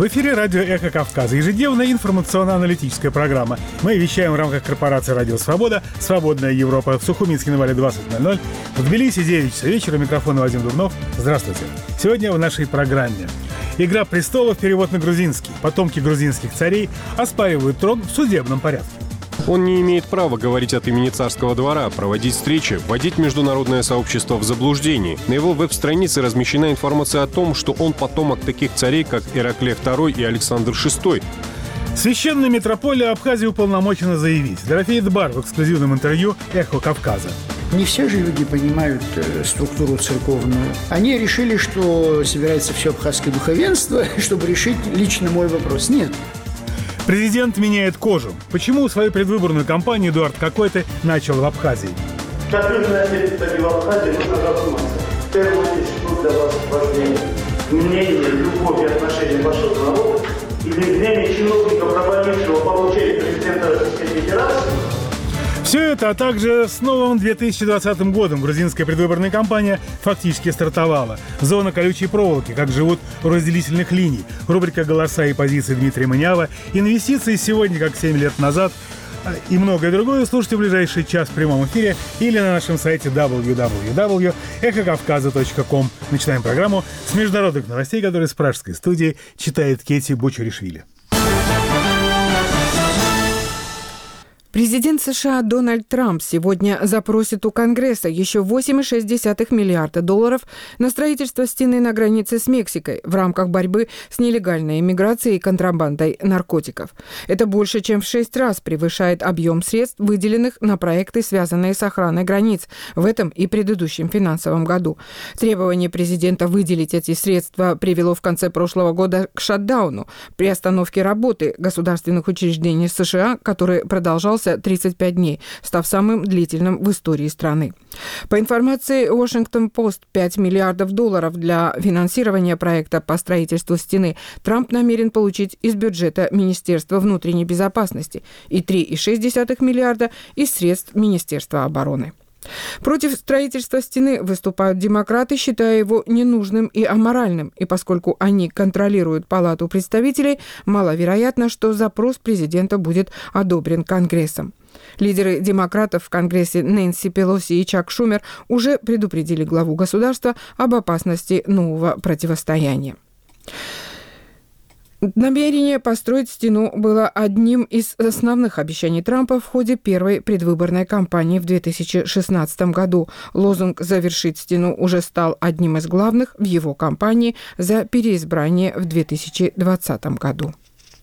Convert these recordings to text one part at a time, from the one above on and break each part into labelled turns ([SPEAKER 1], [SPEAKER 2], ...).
[SPEAKER 1] В эфире радио «Эхо Кавказа», ежедневная информационно-аналитическая программа. Мы вещаем в рамках корпорации «Радио Свобода», «Свободная Европа», в Сухуминске на Вале 20:00, в Тбилиси 9 часов вечера. Микрофон Вадим Дурнов. Здравствуйте. Сегодня в нашей программе «Игра престолов», перевод на грузинский. Потомки грузинских царей оспаривают трон в судебном порядке.
[SPEAKER 2] Он не имеет права говорить от имени царского двора, проводить встречи, вводить международное сообщество в заблуждение. На его веб-странице размещена информация о том, что он потомок таких царей, как Ираклий II и Александр VI.
[SPEAKER 1] Священная митрополия Абхазии уполномочена заявить. Дорофей Дбар в эксклюзивном интервью «Эхо Кавказа».
[SPEAKER 3] Не все же люди понимают структуру церковную. Они решили, что собирается все абхазское духовенство, чтобы решить лично мой вопрос. Нет.
[SPEAKER 1] Президент меняет кожу. Почему свою предвыборную кампанию Эдуард Какой-то начал в Абхазии?
[SPEAKER 4] Как вы знаете, в Абхазии нужно задуматься. В первую очередь, что для вас важнее? Мнение, любовь и отношение вашего народа или мнение чиновников, провалившего получение президента Российской Федерации?
[SPEAKER 1] Все это, а также с новым 2020 годом грузинская предвыборная кампания фактически стартовала. Зона колючей проволоки, как живут у разделительных линий. Рубрика «Голоса и позиции» Дмитрия Манява. Инвестиции сегодня, как 7 лет назад. И многое другое слушайте в ближайший час в прямом эфире или на нашем сайте www.эхокавказа.ком. Начинаем программу с международных новостей, которые с пражской студии читает Кети Бочуришвили.
[SPEAKER 5] Президент США Дональд Трамп сегодня запросит у Конгресса еще $8,6 миллиарда на строительство стены на границе с Мексикой в рамках борьбы с нелегальной иммиграцией и контрабандой наркотиков. Это больше, чем в 6 раз превышает объем средств, выделенных на проекты, связанные с охраной границ в этом и предыдущем финансовом году. Требование президента выделить эти средства привело в конце прошлого года к шатдауну, приостановке работы государственных учреждений США, который продолжался 35 дней, став самым длительным в истории страны. По информации Washington-Post, $5 миллиардов для финансирования проекта по строительству стены Трамп намерен получить из бюджета Министерства внутренней безопасности и $3,6 миллиарда из средств Министерства обороны. Против строительства стены выступают демократы, считая его ненужным и аморальным, и поскольку они контролируют Палату представителей, маловероятно, что запрос президента будет одобрен Конгрессом. Лидеры демократов в Конгрессе Нэнси Пелоси и Чак Шумер уже предупредили главу государства об опасности нового противостояния. Намерение построить стену было одним из основных обещаний Трампа в ходе первой предвыборной кампании в 2016 году. Лозунг «Завершить стену» уже стал одним из главных в его кампании за переизбрание в 2020 году.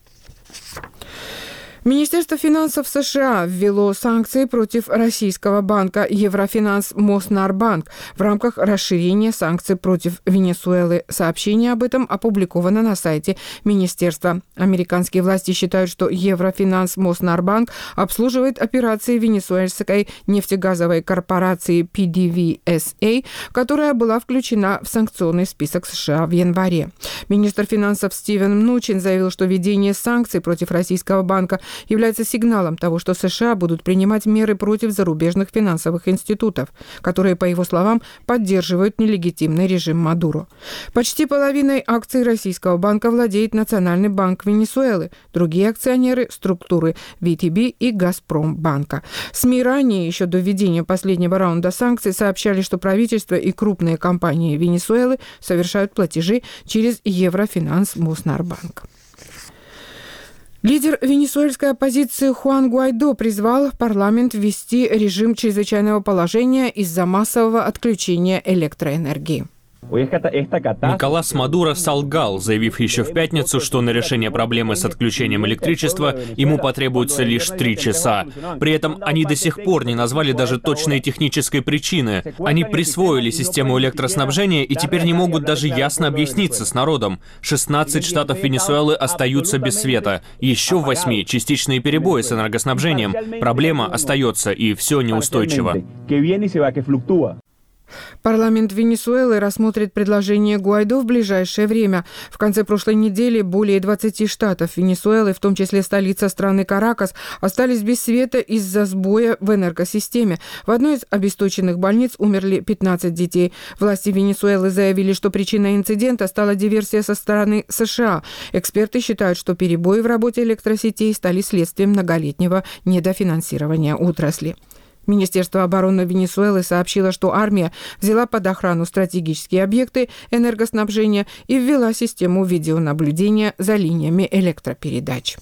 [SPEAKER 5] Министерство финансов США ввело санкции против российского банка Еврофинанс Моснарбанк в рамках расширения санкций против Венесуэлы. Сообщение об этом опубликовано на сайте министерства. Американские власти считают, что Еврофинанс Моснарбанк обслуживает операции венесуэльской нефтегазовой корпорации PDVSA, которая была включена в санкционный список США в январе. Министр финансов Стивен Мнучин заявил, что введение санкций против российского банка является сигналом того, что США будут принимать меры против зарубежных финансовых институтов, которые, по его словам, поддерживают нелегитимный режим Мадуро. Почти половиной акций российского банка владеет Национальный банк Венесуэлы, другие акционеры – структуры VTB и Газпромбанка. СМИ ранее, еще до введения последнего раунда санкций, сообщали, что правительство и крупные компании Венесуэлы совершают платежи через Еврофинанс Моснарбанк. Лидер венесуэльской оппозиции Хуан Гуайдо призвал парламент ввести режим чрезвычайного положения из-за массового отключения электроэнергии.
[SPEAKER 6] Николас Мадуро солгал, заявив еще в пятницу, что на решение проблемы с отключением электричества ему потребуется лишь 3 часа. При этом они до сих пор не назвали даже точной технической причины. Они присвоили систему электроснабжения и теперь не могут даже ясно объясниться с народом. 16 штатов Венесуэлы остаются без света. Еще в 8 частичные перебои с энергоснабжением. Проблема остается, и все неустойчиво.
[SPEAKER 5] Парламент Венесуэлы рассмотрит предложение Гуайдо в ближайшее время. В конце прошлой недели более 20 штатов Венесуэлы, в том числе столица страны Каракас, остались без света из-за сбоя в энергосистеме. В одной из обесточенных больниц умерли 15 детей. Власти Венесуэлы заявили, что причиной инцидента стала диверсия со стороны США. Эксперты считают, что перебои в работе электросетей стали следствием многолетнего недофинансирования отрасли. Министерство обороны Венесуэлы сообщило, что армия взяла под охрану стратегические объекты энергоснабжения и ввела систему видеонаблюдения за линиями электропередач.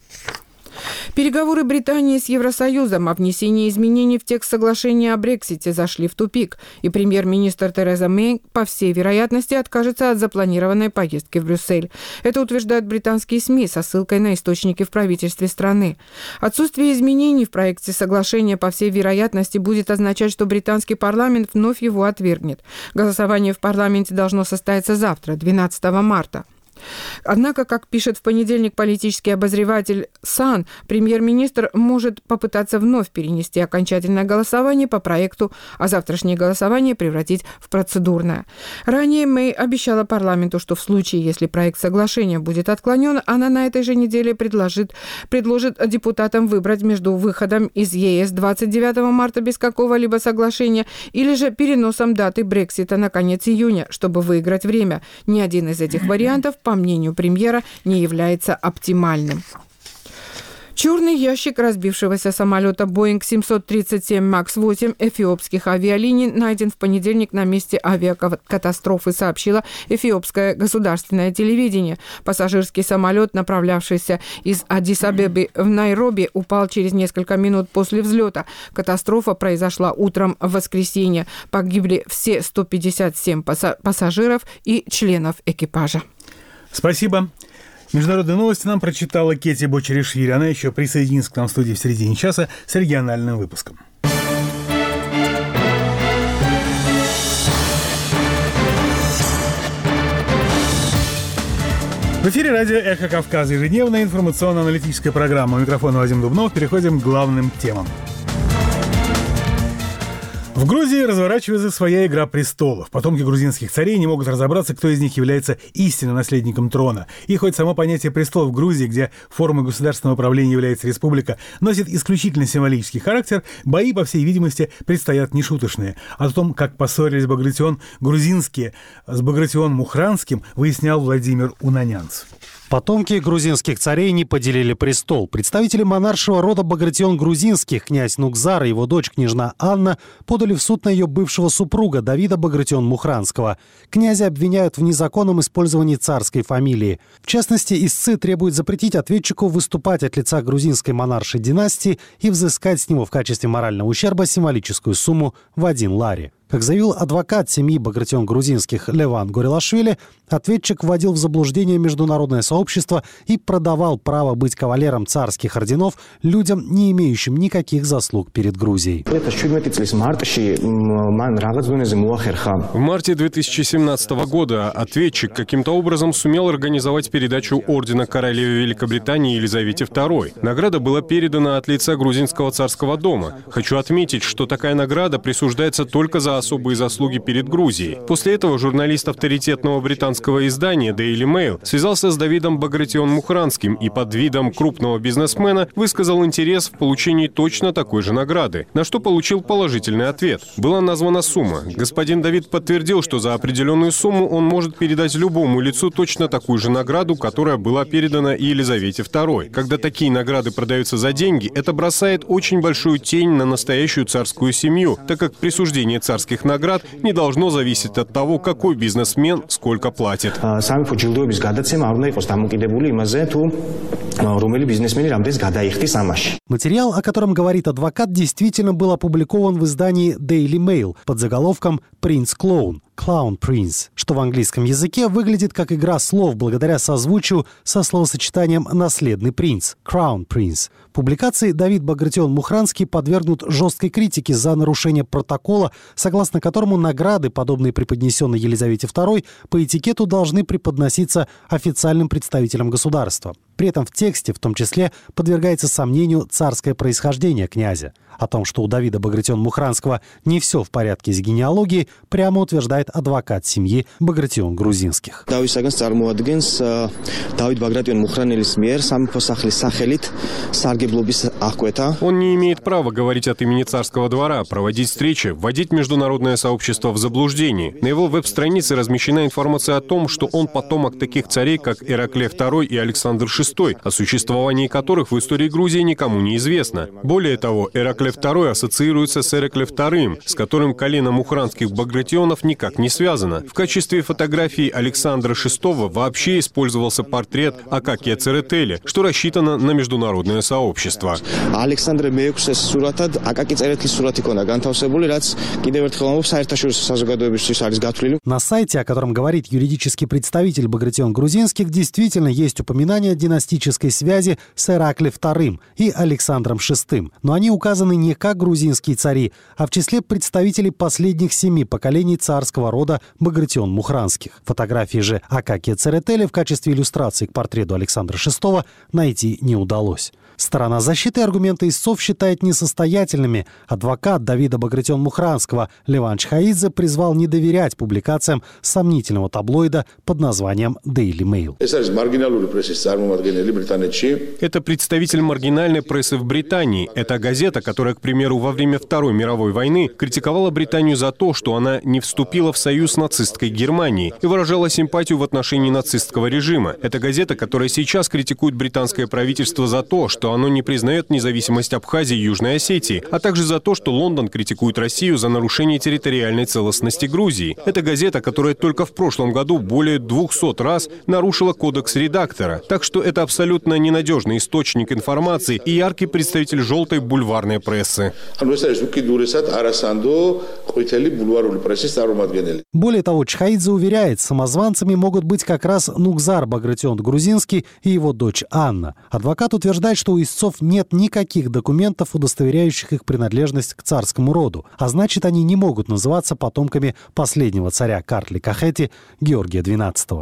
[SPEAKER 5] Переговоры Британии с Евросоюзом о внесении изменений в текст соглашения о Брексите зашли в тупик, и премьер-министр Тереза Мэй, по всей вероятности, откажется от запланированной поездки в Брюссель. Это утверждают британские СМИ со ссылкой на источники в правительстве страны. Отсутствие изменений в проекте соглашения, по всей вероятности, будет означать, что британский парламент вновь его отвергнет. Голосование в парламенте должно состояться завтра, 12 марта. Однако, как пишет в понедельник политический обозреватель Сан, премьер-министр может попытаться вновь перенести окончательное голосование по проекту, а завтрашнее голосование превратить в процедурное. Ранее Мэй обещала парламенту, что в случае, если проект соглашения будет отклонен, она на этой же неделе предложит депутатам выбрать между выходом из ЕС 29 марта без какого-либо соглашения или же переносом даты Брексита на конец июня, чтобы выиграть время. Ни один из этих вариантов, по мнению премьера, не является оптимальным. Черный ящик разбившегося самолета Boeing 737 MAX-8 эфиопских авиалиний найден в понедельник на месте авиакатастрофы, сообщило эфиопское государственное телевидение. Пассажирский самолет, направлявшийся из Аддис-Абебы в Найроби, упал через несколько минут после взлета. Катастрофа произошла утром в воскресенье. Погибли все 157 пассажиров и членов экипажа.
[SPEAKER 1] Спасибо. Международные новости нам прочитала Кети Бочеришвили. Она еще присоединится к нам в студии в середине часа с региональным выпуском. В эфире радио «Эхо Кавказа». Ежедневная информационно-аналитическая программа. У микрофона Вадим Дубнов. Переходим к главным темам. В Грузии разворачивается своя «Игра престолов». Потомки грузинских царей не могут разобраться, кто из них является истинным наследником трона. И хоть само понятие «престол» в Грузии, где формой государственного правления является республика, носит исключительно символический характер, бои, по всей видимости, предстоят нешуточные. О том, как поссорились Багратион грузинские с Багратион Мухранским, выяснял Владимир Унанянц.
[SPEAKER 7] Потомки грузинских царей не поделили престол. Представители монаршего рода Багратион грузинских, князь Нукзар и его дочь княжна Анна, подали в суд на ее бывшего супруга Давида Багратион Мухранского. Князя обвиняют в незаконном использовании царской фамилии. В частности, истцы требуют запретить ответчику выступать от лица грузинской монаршей династии и взыскать с него в качестве морального ущерба символическую сумму в 1 лари. Как заявил адвокат семьи Багратион грузинских Леван Горелашвили, ответчик вводил в заблуждение международное сообщество и продавал право быть кавалером царских орденов людям, не имеющим никаких заслуг перед Грузией.
[SPEAKER 2] В марте 2017 года ответчик каким-то образом сумел организовать передачу ордена королеве Великобритании Елизавете II. Награда была передана от лица грузинского царского дома. Хочу отметить, что такая награда присуждается только за особые заслуги перед Грузией. После этого журналист авторитетного британского издания Daily Mail связался с Давидом Багратион Мухранским и под видом крупного бизнесмена высказал интерес в получении точно такой же награды, на что получил положительный ответ. Была названа сумма. Господин Давид подтвердил, что за определенную сумму он может передать любому лицу точно такую же награду, которая была передана и Елизавете II. Когда такие награды продаются за деньги, это бросает очень большую тень на настоящую царскую семью, так как присуждение царских наград не должно зависеть от того, какой бизнесмен сколько платит.
[SPEAKER 7] Материал, о котором говорит адвокат, действительно был опубликован в издании Daily Mail под заголовком «Принц Клоун». Clown Prince, что в английском языке выглядит как игра слов благодаря созвучию со словосочетанием «наследный принц» – Crown Prince. Публикации Давид Багратион Мухранский подвергнут жесткой критике за нарушение протокола, согласно которому награды, подобные преподнесенной Елизавете II, по этикету должны преподноситься официальным представителям государства. При этом в тексте, в том числе, подвергается сомнению царское происхождение князя. О том, что у Давида Багратион-Мухранского не все в порядке с генеалогией, прямо утверждает адвокат семьи Багратион-Грузинских.
[SPEAKER 2] Он не имеет права говорить от имени царского двора, проводить встречи, вводить международное сообщество в заблуждение. На его веб-странице размещена информация о том, что он потомок таких царей, как Ираклий II и Александр VI, о существовании которых в истории Грузии никому не известно. Более того, Ираклий II ассоциируется с Ираклием II, с которым колено мухранских багратионов никак не связано. В качестве фотографии Александра VI вообще использовался портрет Акакия Церетели, что рассчитано на международное сообщество.
[SPEAKER 7] На сайте, о котором говорит юридический представитель Багратион-Грузинских, действительно есть упоминание о династической связи с Ираклием II и Александром VI, но они указаны не как грузинские цари, а в числе представителей последних 7 поколений царского рода Багратион-Мухранских. Фотографии же Акакия Церетели в качестве иллюстрации к портрету Александра VI найти не удалось. Сторона защиты аргументы истцов считает несостоятельными. Адвокат Давида Багратион-Мухранского Леван Чхаидзе призвал не доверять публикациям сомнительного таблоида под названием Daily Mail.
[SPEAKER 2] Это представитель маргинальной прессы в Британии. Это газета, которая, к примеру, во время Второй мировой войны критиковала Британию за то, что она не вступила в союз с нацистской Германией и выражала симпатию в отношении нацистского режима. Это газета, которая сейчас критикует британское правительство за то, что оно не признает независимость Абхазии и Южной Осетии, а также за то, что Лондон критикует Россию за нарушение территориальной целостности Грузии. Это газета, которая только в прошлом году более 200 раз нарушила кодекс редактора. Так что это абсолютно ненадежный источник информации и яркий представитель желтой бульварной прессы.
[SPEAKER 7] Более того, Чхаидзе уверяет, самозванцами могут быть как раз Нукзар Багратион-Грузинский и его дочь Анна. Адвокат утверждает, что у истцов нет никаких документов, удостоверяющих их принадлежность к царскому роду, а значит, они не могут называться потомками последнего царя Картли Кахети Георгия XII.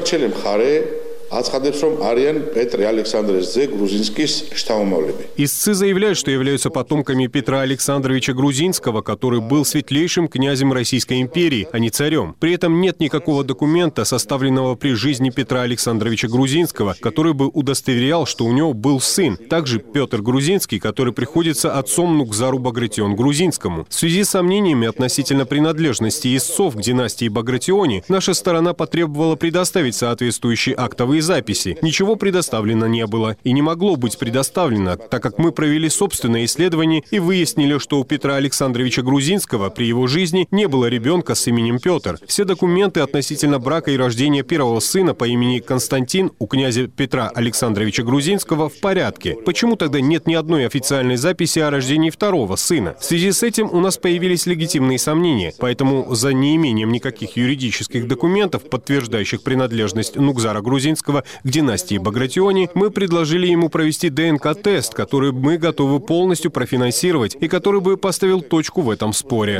[SPEAKER 2] Истцы заявляют, что являются потомками Петра Александровича Грузинского, который был светлейшим князем Российской империи, а не царем. При этом нет никакого документа, составленного при жизни Петра Александровича Грузинского, который бы удостоверял, что у него был сын. Также Петр Грузинский, который приходится отцом Нукзару Багратион-Грузинскому. В связи с сомнениями относительно принадлежности истцов к династии Багратиони, наша сторона потребовала предоставить соответствующие актовые записи. Ничего предоставлено не было и не могло быть предоставлено, так как мы провели собственное исследование и выяснили, что у Петра Александровича Грузинского при его жизни не было ребенка с именем Петр. Все документы относительно брака и рождения первого сына по имени Константин у князя Петра Александровича Грузинского в порядке. Почему тогда нет ни одной официальной записи о рождении второго сына? В связи с этим у нас появились легитимные сомнения, поэтому за неимением никаких юридических документов, подтверждающих принадлежность Нукзара Грузинского к династии Багратиони, мы предложили ему провести ДНК-тест, который мы готовы полностью профинансировать и который бы поставил точку в этом споре.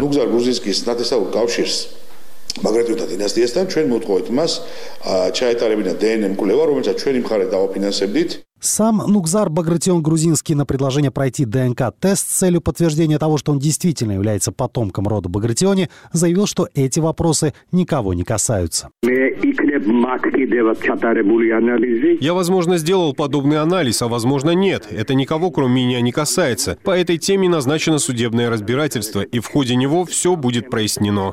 [SPEAKER 8] Багратионთა დინასტიასთან ჩვენ მოვთხოვეთ მას ჩაეტარებინა დნმ კვლევა, რომელსაც ჩვენი მხარე დავაფინანსებდით.
[SPEAKER 7] Сам Нукзар Багратион-Грузинский на предложение пройти ДНК-тест с целью подтверждения того, что он действительно является потомком рода Багратиони, заявил, что эти вопросы никого не касаются.
[SPEAKER 2] Я, возможно, сделал подобный анализ, а возможно, нет. Это никого, кроме меня, не касается. По этой теме назначено судебное разбирательство, и в ходе него все будет прояснено.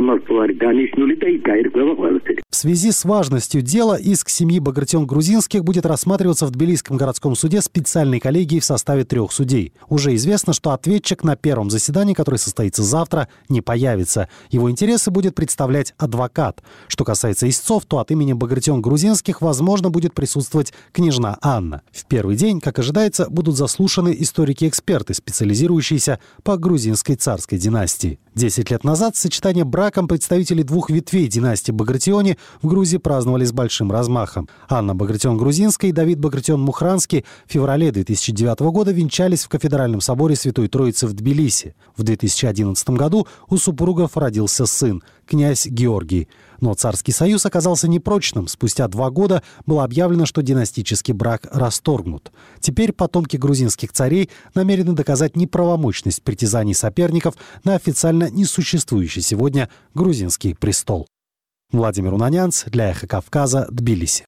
[SPEAKER 7] В связи с важностью дела иск семьи Багратион-Грузинских будет рассматриваться в Тбилисском городском суде специальной коллегией в составе 3 судей. Уже известно, что ответчик на первом заседании, которое состоится завтра, не появится. Его интересы будет представлять адвокат. Что касается истцов, то от имени Багратион-Грузинских, возможно, будет присутствовать княжна Анна. В первый день, как ожидается, будут заслушаны историки-эксперты, специализирующиеся по грузинской царской династии. 10 лет назад сочетание браком представителей 2 ветвей династии Багратиони в Грузии праздновали с большим размахом. Анна Багратион-Грузинская и Давид Багратион-Мухранский в феврале 2009 года венчались в кафедральном соборе Святой Троицы в Тбилиси. В 2011 году у супругов родился сын. князь Георгий. Но Царский союз оказался непрочным. Спустя 2 года было объявлено, что династический брак расторгнут. Теперь потомки грузинских царей намерены доказать неправомочность притязаний соперников на официально несуществующий сегодня грузинский престол. Владимир Унанянц для «Эхо Кавказа», Тбилиси.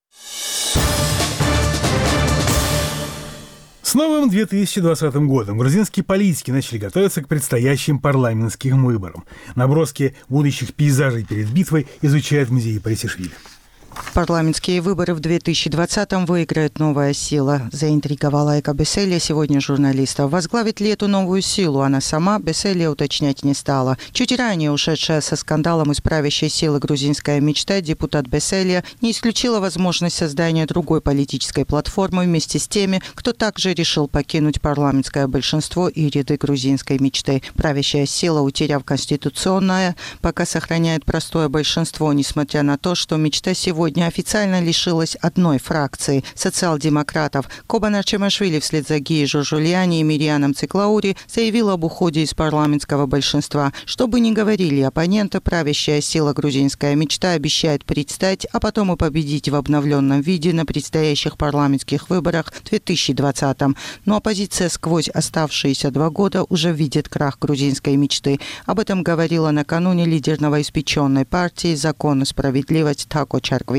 [SPEAKER 1] С новым 2020 годом грузинские политики начали готовиться к предстоящим парламентским выборам. Наброски будущих пейзажей перед битвой изучает музей Парисишвили.
[SPEAKER 9] Парламентские выборы в 2020-м выиграет новая сила. Заинтриговала Эка Беселия сегодня журналистов. Возглавит ли эту новую силу она сама, Беселия уточнять не стала. Чуть ранее ушедшая со скандалом из правящей силы грузинская мечта депутат Беселия не исключила возможность создания другой политической платформы вместе с теми, кто также решил покинуть парламентское большинство и ряды грузинской мечты. Правящая сила, утеряв конституционное, пока сохраняет простое большинство, несмотря на то, что мечта сегодня официально лишилась одной фракции – социал-демократов. Кобанар Чемашвили вслед за Гией Журжульяни и Мирианом Циклаури заявил об уходе из парламентского большинства. Что бы ни говорили оппоненты, правящая сила грузинская мечта обещает предстать, а потом и победить в обновленном виде на предстоящих парламентских выборах в 2020-м. Но оппозиция сквозь оставшиеся 2 года уже видит крах грузинской мечты. Об этом говорила накануне лидер новоиспеченной партии «Закон и справедливость» Тако Чарквияни.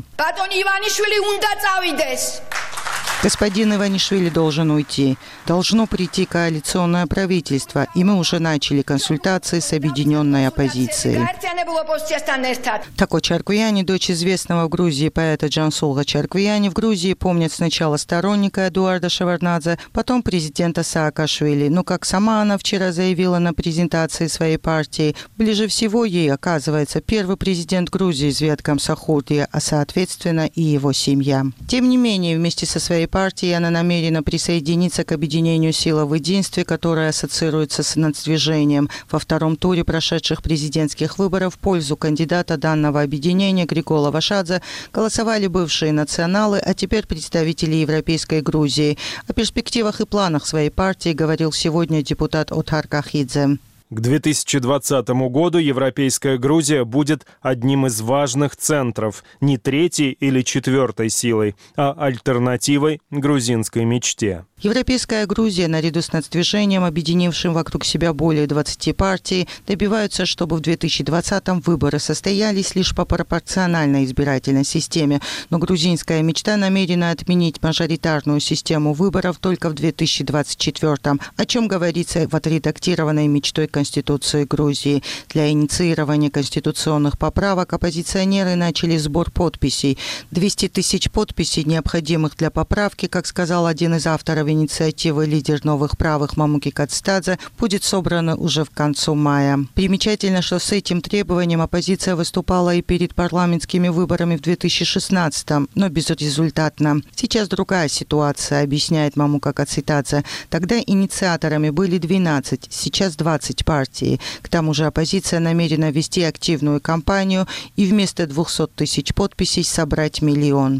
[SPEAKER 9] Господин Иванишвили должен уйти. Должно прийти коалиционное правительство, и мы уже начали консультации с объединенной оппозицией. Тако Чарквияни, дочь известного в Грузии поэта Джансулга Чарквияни, в Грузии помнят сначала сторонника Эдуарда Шеварднадзе, потом президента Саакашвили. Но, как сама она вчера заявила на презентации своей партии, ближе всего ей оказывается первый президент Грузии Зветкам Сахурдия, а соответственно и его семья. Тем не менее, вместе со своей партией она намерена присоединиться к объединению «Сила в единстве», которое ассоциируется с нацдвижением. Во втором туре прошедших президентских выборов в пользу кандидата данного объединения Григола Вашадзе голосовали бывшие националы, а теперь представители Европейской Грузии. О перспективах и планах своей партии говорил сегодня депутат Отхар Кахидзе.
[SPEAKER 10] К 2020 году Европейская Грузия будет одним из важных центров, не 3-й или 4-й силой, а альтернативой грузинской мечте.
[SPEAKER 9] Европейская Грузия, наряду с нацдвижением, объединившим вокруг себя более 20 партий, добиваются, чтобы в 2020-м выборы состоялись лишь по пропорциональной избирательной системе. Но грузинская мечта намерена отменить мажоритарную систему выборов только в 2024-м, о чем говорится в отредактированной мечтой Конституции Грузии. Для инициирования конституционных поправок оппозиционеры начали сбор подписей. 200 тысяч подписей, необходимых для поправки, как сказал один из авторов инициативы лидер новых правых Мамуки Кацтадзе, будет собрано уже в конце мая. Примечательно, что с этим требованием оппозиция выступала и перед парламентскими выборами в 2016-м, но безрезультатно. Сейчас другая ситуация, объясняет Мамука Кацтадзе. Тогда инициаторами были 12, сейчас 20 партий. К тому же оппозиция намерена вести активную кампанию и вместо 200 тысяч подписей собрать 1 миллион.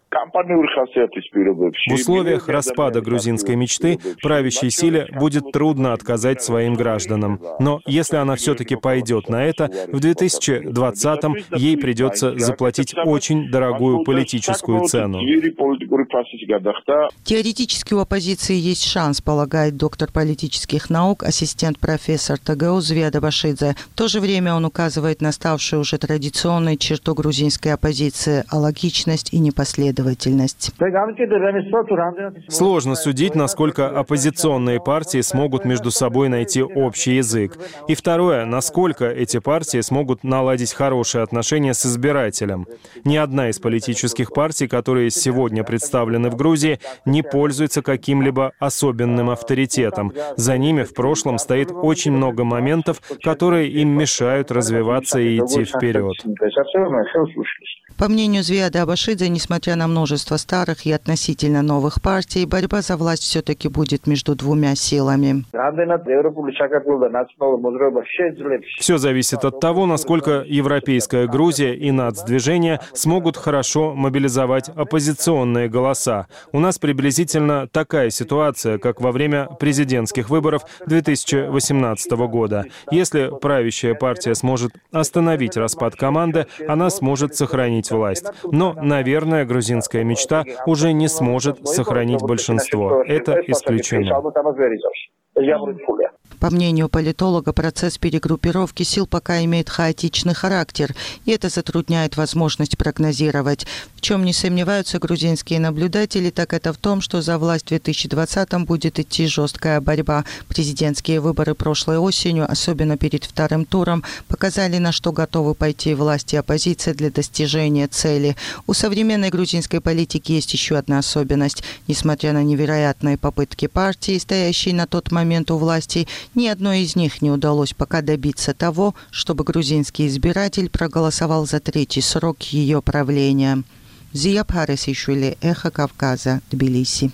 [SPEAKER 10] В условиях распада грузинской мечты правящей силе будет трудно отказать своим гражданам. Но если она все-таки пойдет на это, в 2020-м ей придется заплатить очень дорогую политическую цену.
[SPEAKER 9] Теоретически у оппозиции есть шанс, полагает доктор политических наук, ассистент профессор ТГУ Зведа Башидзе. В то же время он указывает на ставшую уже традиционной черту грузинской оппозиции – алогичность и непоследовательность.
[SPEAKER 10] Сложно судить, насколько оппозиционные партии смогут между собой найти общий язык. И второе, насколько эти партии смогут наладить хорошие отношения с избирателем. Ни одна из политических партий, которые сегодня представлены в Грузии, не пользуется каким-либо особенным авторитетом. За ними в прошлом стоит очень много моментов, которые им мешают развиваться и идти вперед.
[SPEAKER 9] По мнению Звияда Абашидзе, несмотря на множество старых и относительно новых партий, борьба за власть все-таки будет между двумя силами.
[SPEAKER 10] Все зависит от того, насколько европейская Грузия и нацдвижение смогут хорошо мобилизовать оппозиционные голоса. У нас приблизительно такая ситуация, как во время президентских выборов 2018 года. Если правящая партия сможет остановить распад команды, она сможет сохранить власть. Но, наверное, грузинская мечта уже не сможет сохранить большинство. Это исключено.
[SPEAKER 9] По мнению политолога, процесс перегруппировки сил пока имеет хаотичный характер, и это затрудняет возможность прогнозировать. В чем не сомневаются грузинские наблюдатели, так это в том, что за власть в 2020-м будет идти жесткая борьба. Президентские выборы прошлой осенью, особенно перед вторым туром, показали, на что готовы пойти власть и оппозиция для достижения цели. У современной грузинской политики есть еще одна особенность. Несмотря на невероятные попытки партии, стоящей на тот момент у власти, ни одной из них не удалось пока добиться того, чтобы грузинский избиратель проголосовал за третий срок ее правления. Зия Парисишвили, Эхо Кавказа, Тбилиси.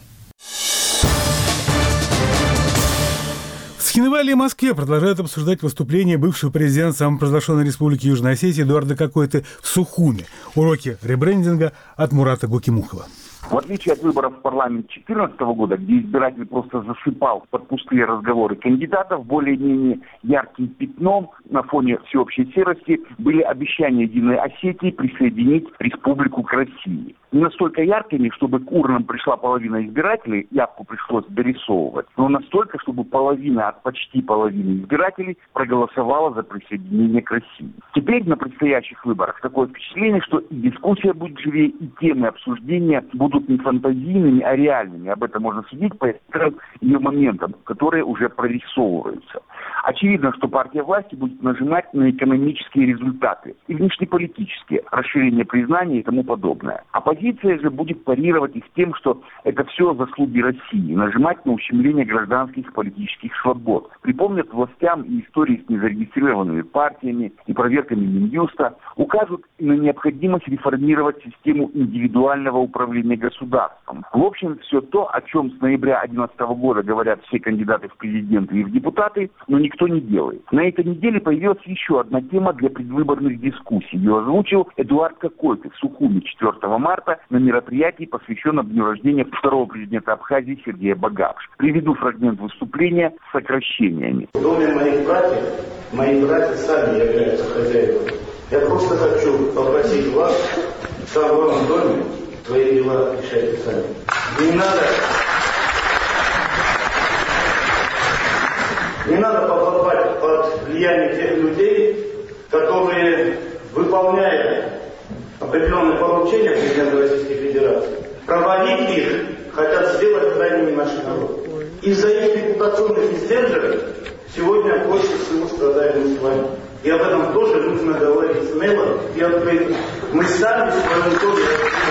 [SPEAKER 1] В Схинвале и Москве продолжают обсуждать выступление бывшего президента самопровозглашенной республики Южной Осетии Эдуарда Какойты в Сухуми. Уроки ребрендинга от Мурата Гокимухова.
[SPEAKER 11] В отличие от выборов в парламент 2014 года, где избиратель просто засыпал под пустые разговоры кандидатов, более-менее ярким пятном на фоне всеобщей серости были обещания Единой Осетии присоединить республику к России. Не настолько яркими, чтобы к урнам пришла половина избирателей, явку пришлось дорисовывать, но настолько, чтобы половина от почти половины избирателей проголосовала за присоединение к России. Теперь на предстоящих выборах такое впечатление, что и дискуссия будет живее, и темы обсуждения будут не фантазийными, а реальными. Об этом можно судить по ее моментам, которые уже прорисовываются. Очевидно, что партия власти будет нажимать на экономические результаты и внешнеполитические, расширение признания и тому подобное. Оппозиция же будет парировать их тем, что это все заслуги России, нажимать на ущемление гражданских и политических свобод. Припомнят властям и истории с незарегистрированными партиями и проверками Минюста, укажут на необходимость реформировать систему индивидуального управления государством. В общем, все то, о чем с ноября 2011 года говорят все кандидаты в президенты и в депутаты, но никто не делает. На этой неделе появилась еще одна тема для предвыборных дискуссий. Ее озвучил Эдуард Какойты в Сухуми 4 марта на мероприятии, посвященном дню рождения второго президента Абхазии Сергея Багапши. Приведу фрагмент выступления с сокращениями.
[SPEAKER 4] В доме моих братьев, мои братья сами являются хозяевами. Я просто хочу попросить вас в самом доме свои дела решайте сами. Не надо попадать под влияние тех людей, которые, выполняя определенные поручения президента Российской Федерации, провалить их хотят сделать крайними наш народ. Из-за их репутационных издержек сегодня больше всего страдаем мы с вами. И об этом тоже нужно говорить смело и открыто. Мы сами своим тоже...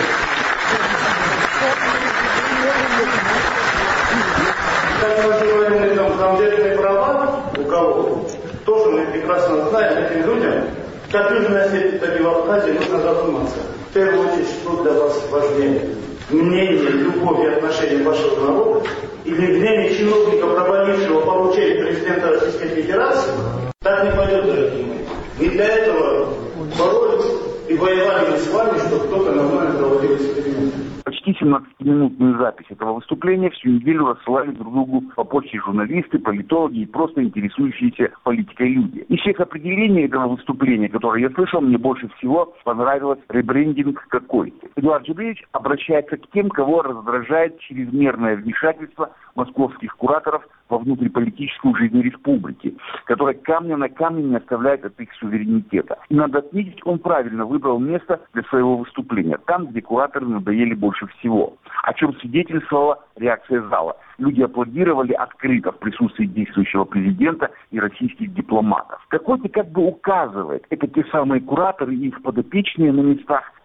[SPEAKER 4] Так называемые там конкретные права у кого, тоже мы прекрасно знаем, этим людям, как в Южной Осетии, так и в Абхазии, нужно задуматься. В первую очередь, что для вас важнее? Мнение, любовь и отношение вашего народа или мнение чиновника, провалившего поручение президента Российской Федерации? Так не пойдет, дорогие мои. Не для этого боролись и воевали мы с вами, что кто-то нормально проводил эксперименты.
[SPEAKER 11] Почти 17-минутную запись этого выступления всю неделю рассылали друг другу по почте журналисты, политологи и просто интересующиеся политикой люди. Из всех определений этого выступления, которое я слышал, мне больше всего понравилось ребрендинг какой-то. Эдуард Джибревич обращается к тем, кого раздражает чрезмерное вмешательство московских кураторов во внутриполитическую жизнь республики, которая камня на камне не оставляет от их суверенитета. И надо отметить, он правильно выбрал место для своего выступления, там, где кураторы надоели больше всего, о чем свидетельствовала реакция зала. Люди аплодировали открыто в присутствии действующего президента и российских дипломатов. Какой-то как бы указывает, это те самые кураторы и их подопечные на местах,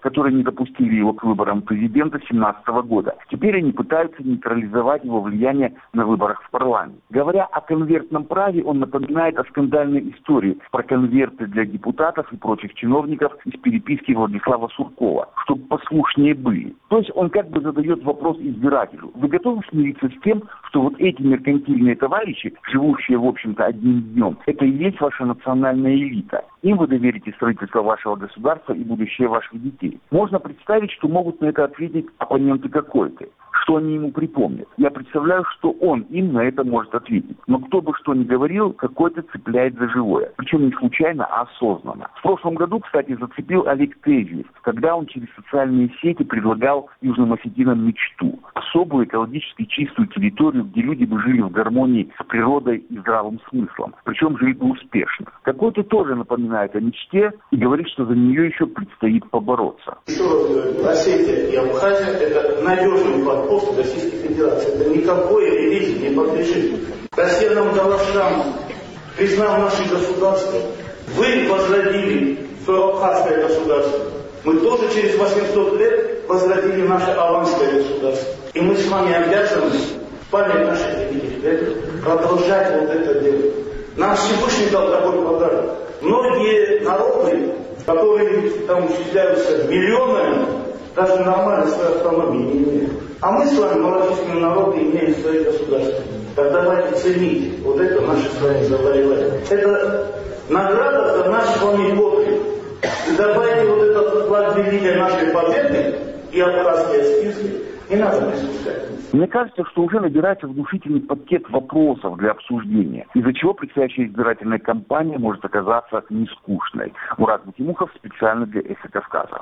[SPEAKER 11] которые не допустили его к выборам президента 2017 года. Теперь они пытаются нейтрализовать его влияние на выборах в парламент. Говоря о конвертном праве, он напоминает о скандальной истории про конверты для депутатов и прочих чиновников из переписки Владислава Суркова, чтобы послушнее были. То есть он как бы задает вопрос избирателю. Вы готовы смириться с тем, что вот эти меркантильные товарищи, живущие, в общем-то, одним днем, это и есть ваша национальная элита? Им вы доверите строительство вашего государства и будущее ваших детей. Можно представить, что могут на это ответить оппоненты какой-то. Что они ему припомнят. Я представляю, что он им на это может ответить. Но кто бы что ни говорил, какой-то цепляет за живое. Причем не случайно, а осознанно. В прошлом году, кстати, зацепил Олег Тезиев, когда он через социальные сети предлагал южным осетинам мечту. Особую экологически чистую территорию, где люди бы жили в гармонии с природой и здравым смыслом. Причем жили бы успешно. Какой-то тоже напоминает о мечте и говорит, что за нее еще предстоит побороться.
[SPEAKER 4] Еще раз говорю, Осетия и Абхазия – это надежный подпорт Российской Федерации. Это никакой ревизии не подлежит. Россия нам дала шанс, признав наше государство. Вы возродили свое абхазское государство. Мы тоже через 800 лет возродили наше аланское государство. И мы с вами обязаны в память наших родителей продолжать вот это дело. Нам Всевышний дал такой подарок. Многие народы, которые там исчисляются миллионами, даже нормально своей автономии не имеют. А мы с вами, малочисленные народы, имеем свои государства. Так давайте ценить вот это наше с вами завоевание. Это награда за наш с вами подвиг. И давайте вот этот флаг великой нашей победы и абхазские списки не надо присутствовать.
[SPEAKER 11] Мне кажется, что уже набирается внушительный пакет вопросов для обсуждения, из-за чего предстоящая избирательная кампания может оказаться нескучной. Мурат Бутимухов специально для «Эхо Кавказа».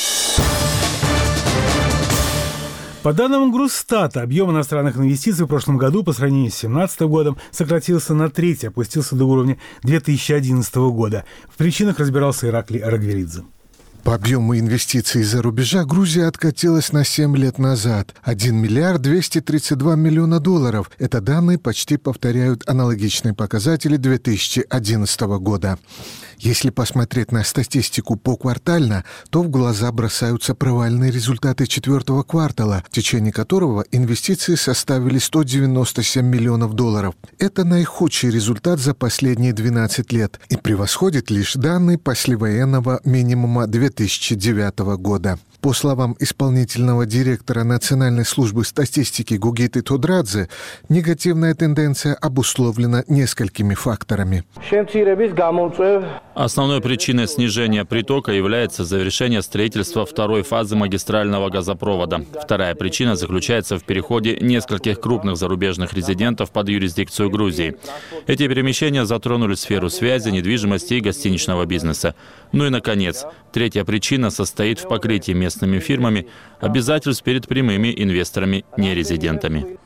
[SPEAKER 1] По данным Грустата, объем иностранных инвестиций в прошлом году по сравнению с 2017 годом сократился на треть, опустился до уровня 2011 года. В причинах разбирался Ираклий Арагверидзе.
[SPEAKER 12] По объему инвестиций из-за рубежа Грузия откатилась на 7 лет назад. 1 миллиард 232 миллиона долларов. Это данные почти повторяют аналогичные показатели 2011 года. Если посмотреть на статистику поквартально, то в глаза бросаются провальные результаты четвертого квартала, в течение которого инвестиции составили 197 миллионов долларов. Это наихудший результат за последние 12 лет и превосходит лишь данные послевоенного минимума 2009 года. По словам исполнительного директора Национальной службы статистики Гугиты Тодрадзе, негативная тенденция обусловлена несколькими факторами.
[SPEAKER 13] Основной причиной снижения притока является завершение строительства второй фазы магистрального газопровода. Вторая причина заключается в переходе нескольких крупных зарубежных резидентов под юрисдикцию Грузии. Эти перемещения затронули сферу связи, недвижимости и гостиничного бизнеса. Ну и, наконец, третья причина состоит в покрытии местными фирмами обязательств перед прямыми инвесторами-нерезидентами.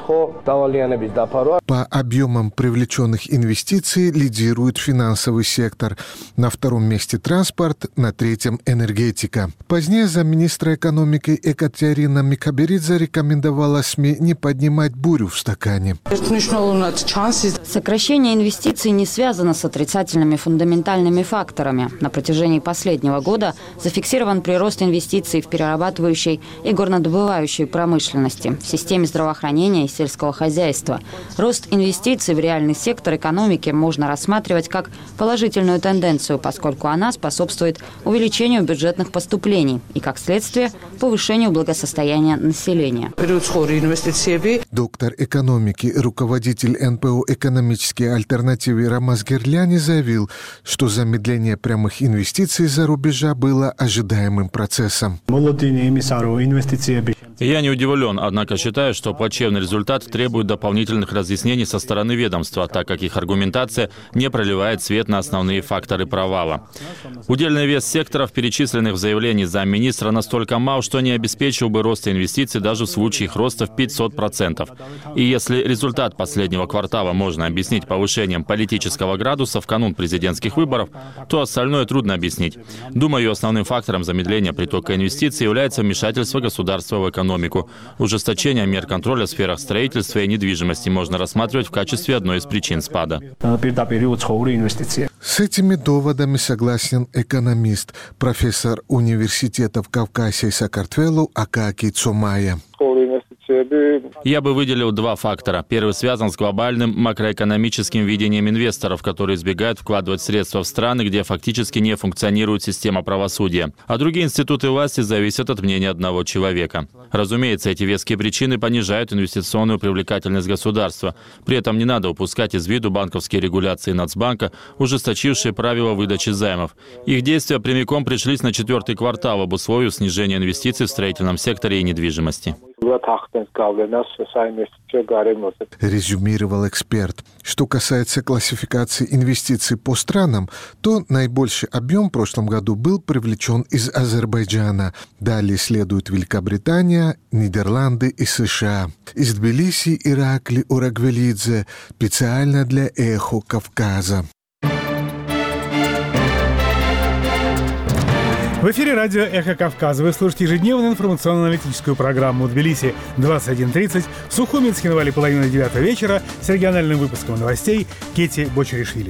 [SPEAKER 12] По объемам привлеченных инвестиций лидирует финансовый сектор. На втором месте транспорт, на третьем энергетика. Позднее замминистра экономики Екатерина Микаберидзе рекомендовала СМИ не поднимать бурю в стакане.
[SPEAKER 14] Сокращение инвестиций не связано с отрицательными фундаментальными факторами. На протяжении последнего года зафиксирован прирост инвестиций в перерабатывающей и горнодобывающей промышленности, в системе здравоохранения и сельского хозяйства. Рост инвестиций в реальный сектор экономики можно рассматривать как положительную тенденцию, поскольку она способствует увеличению бюджетных поступлений и, как следствие, повышению благосостояния населения.
[SPEAKER 12] Доктор экономики, руководитель НПО «Экономические альтернативы» Рамаз Герляни заявил, что замедление прямых инвестиций из-за рубежа было ожидаемым процессом.
[SPEAKER 13] Я не удивлен, однако считаю, что плачевный результат требует дополнительных разъяснений со стороны ведомства, так как их аргументация не проливает свет на основные факторы провала. Удельный вес секторов, перечисленных в заявлении замминистра, настолько мал, что не обеспечил бы роста инвестиций даже в случае их роста в 500%. И если результат последнего квартала можно объяснить повышением политического градуса в канун президентских выборов, то остальное трудно объяснить. Думаю, основным фактором замедления притока инвестиций является вмешательство государства в экономику экономику. Ужесточение мер контроля в сферах строительства и недвижимости можно рассматривать в качестве одной из причин спада.
[SPEAKER 12] С этими доводами согласен экономист, профессор университета в Кавказе и Саакартвелу Акаки Цумая.
[SPEAKER 13] Я бы выделил два фактора. Первый связан с глобальным макроэкономическим видением инвесторов, которые избегают вкладывать средства в страны, где фактически не функционирует система правосудия. А другие институты власти зависят от мнения одного человека. Разумеется, эти веские причины понижают инвестиционную привлекательность государства. При этом не надо упускать из виду банковские регуляции Нацбанка, ужесточившие правила выдачи займов. Их действия прямиком пришлись на 4-й квартал, обусловив снижение инвестиций в строительном секторе и недвижимости.
[SPEAKER 12] Резюмировал эксперт. Что касается классификации инвестиций по странам, то наибольший объем в прошлом году был привлечен из Азербайджана. Далее следуют Великобритания, Нидерланды и США. Из Тбилиси Иракли Урагвелидзе специально для «Эхо Кавказа».
[SPEAKER 1] В эфире радио «Эхо Кавказа». Вы слушаете ежедневную информационно-аналитическую программу «Тбилиси 21:30», в Сухуми, Цхинвале, 8:30 вечера с региональным выпуском новостей Кети Бочаришвили.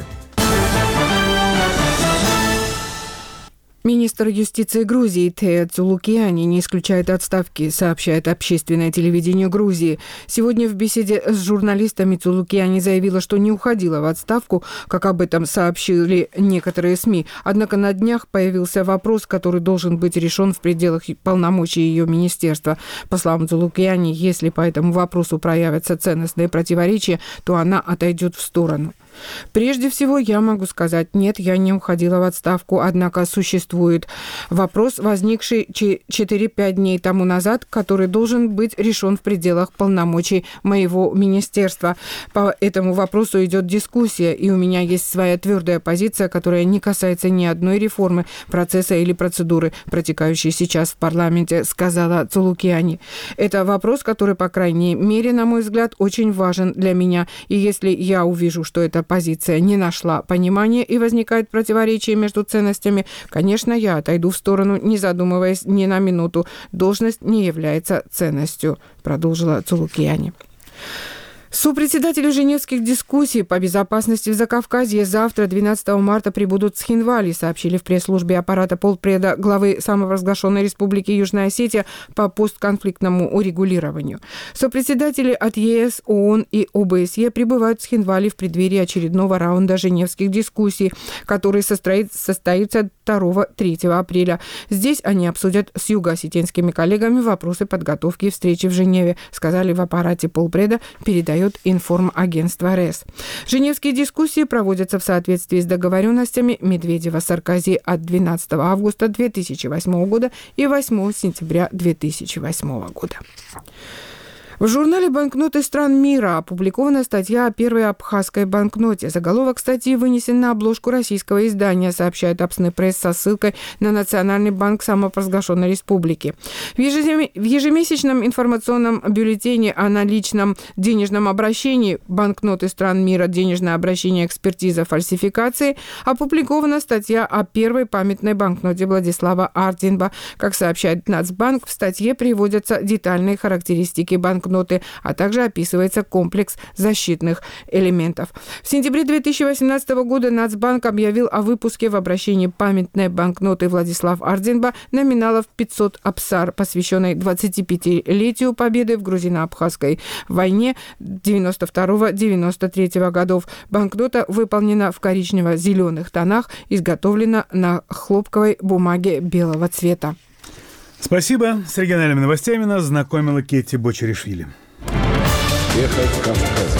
[SPEAKER 5] Министр юстиции Грузии Тео Цулукиани не исключает отставки, сообщает общественное телевидение Грузии. Сегодня в беседе с журналистами Цулукиани заявила, что не уходила в отставку, как об этом сообщили некоторые СМИ. Однако на днях появился вопрос, который должен быть решен в пределах полномочий ее министерства. По словам Цулукиани, если по этому вопросу проявятся ценностные противоречия, то она отойдет в сторону. Прежде всего, я могу сказать, нет, я не уходила в отставку, однако существует вопрос, возникший 4-5 дней тому назад, который должен быть решен в пределах полномочий моего министерства. По этому вопросу идет дискуссия, и у меня есть своя твердая позиция, которая не касается ни одной реформы, процесса или процедуры, протекающей сейчас в парламенте, сказала Цулукиани. Это вопрос, который, по крайней мере, на мой взгляд, очень важен для меня, и если я увижу, что эта позиция не нашла понимания и возникает противоречие между ценностями, конечно, я отойду в сторону, не задумываясь ни на минуту. Должность не является ценностью, продолжила Цулукиани. Сопредседатели Женевских дискуссий по безопасности в Закавказье завтра, 12 марта, прибудут в Цхинвали, сообщили в пресс-службе аппарата полпреда главы самопровозглашенной республики Южная Осетия по постконфликтному урегулированию. Сопредседатели от ЕС, ООН и ОБСЕ прибывают в Цхинвали в преддверии очередного раунда Женевских дискуссий, который состоится 2-3 апреля. Здесь они обсудят с юго-осетинскими коллегами вопросы подготовки встречи в Женеве, сказали в аппарате полпреда, передает информагентство РЭС. Женевские дискуссии проводятся в соответствии с договоренностями Медведева-Саркози от 12 августа 2008 года и 8 сентября 2008 года. В журнале «Банкноты стран мира» опубликована статья о первой абхазской банкноте. Заголовок статьи вынесен на обложку российского издания, сообщает Апсны Пресс со ссылкой на Национальный банк самопровозглашенной республики. В ежемесячном информационном бюллетене о наличном денежном обращении «Банкноты стран мира. Денежное обращение, экспертиза, фальсификации» опубликована статья о первой памятной банкноте Владислава Ардинба. Как сообщает Нацбанк, в статье приводятся детальные характеристики банкноты, а также описывается комплекс защитных элементов. В сентябре 2018 года Нацбанк объявил о выпуске в обращении памятной банкноты Владислав Ардинба номиналов 500 апсар, посвященной 25-летию победы в грузино-абхазской войне 92-93 годов. Банкнота выполнена в коричнево-зеленых тонах, изготовлена на хлопковой бумаге белого цвета.
[SPEAKER 1] Спасибо. С региональными новостями нас знакомила Кетти Бочаришвили.
[SPEAKER 15] Эхо Кавказа.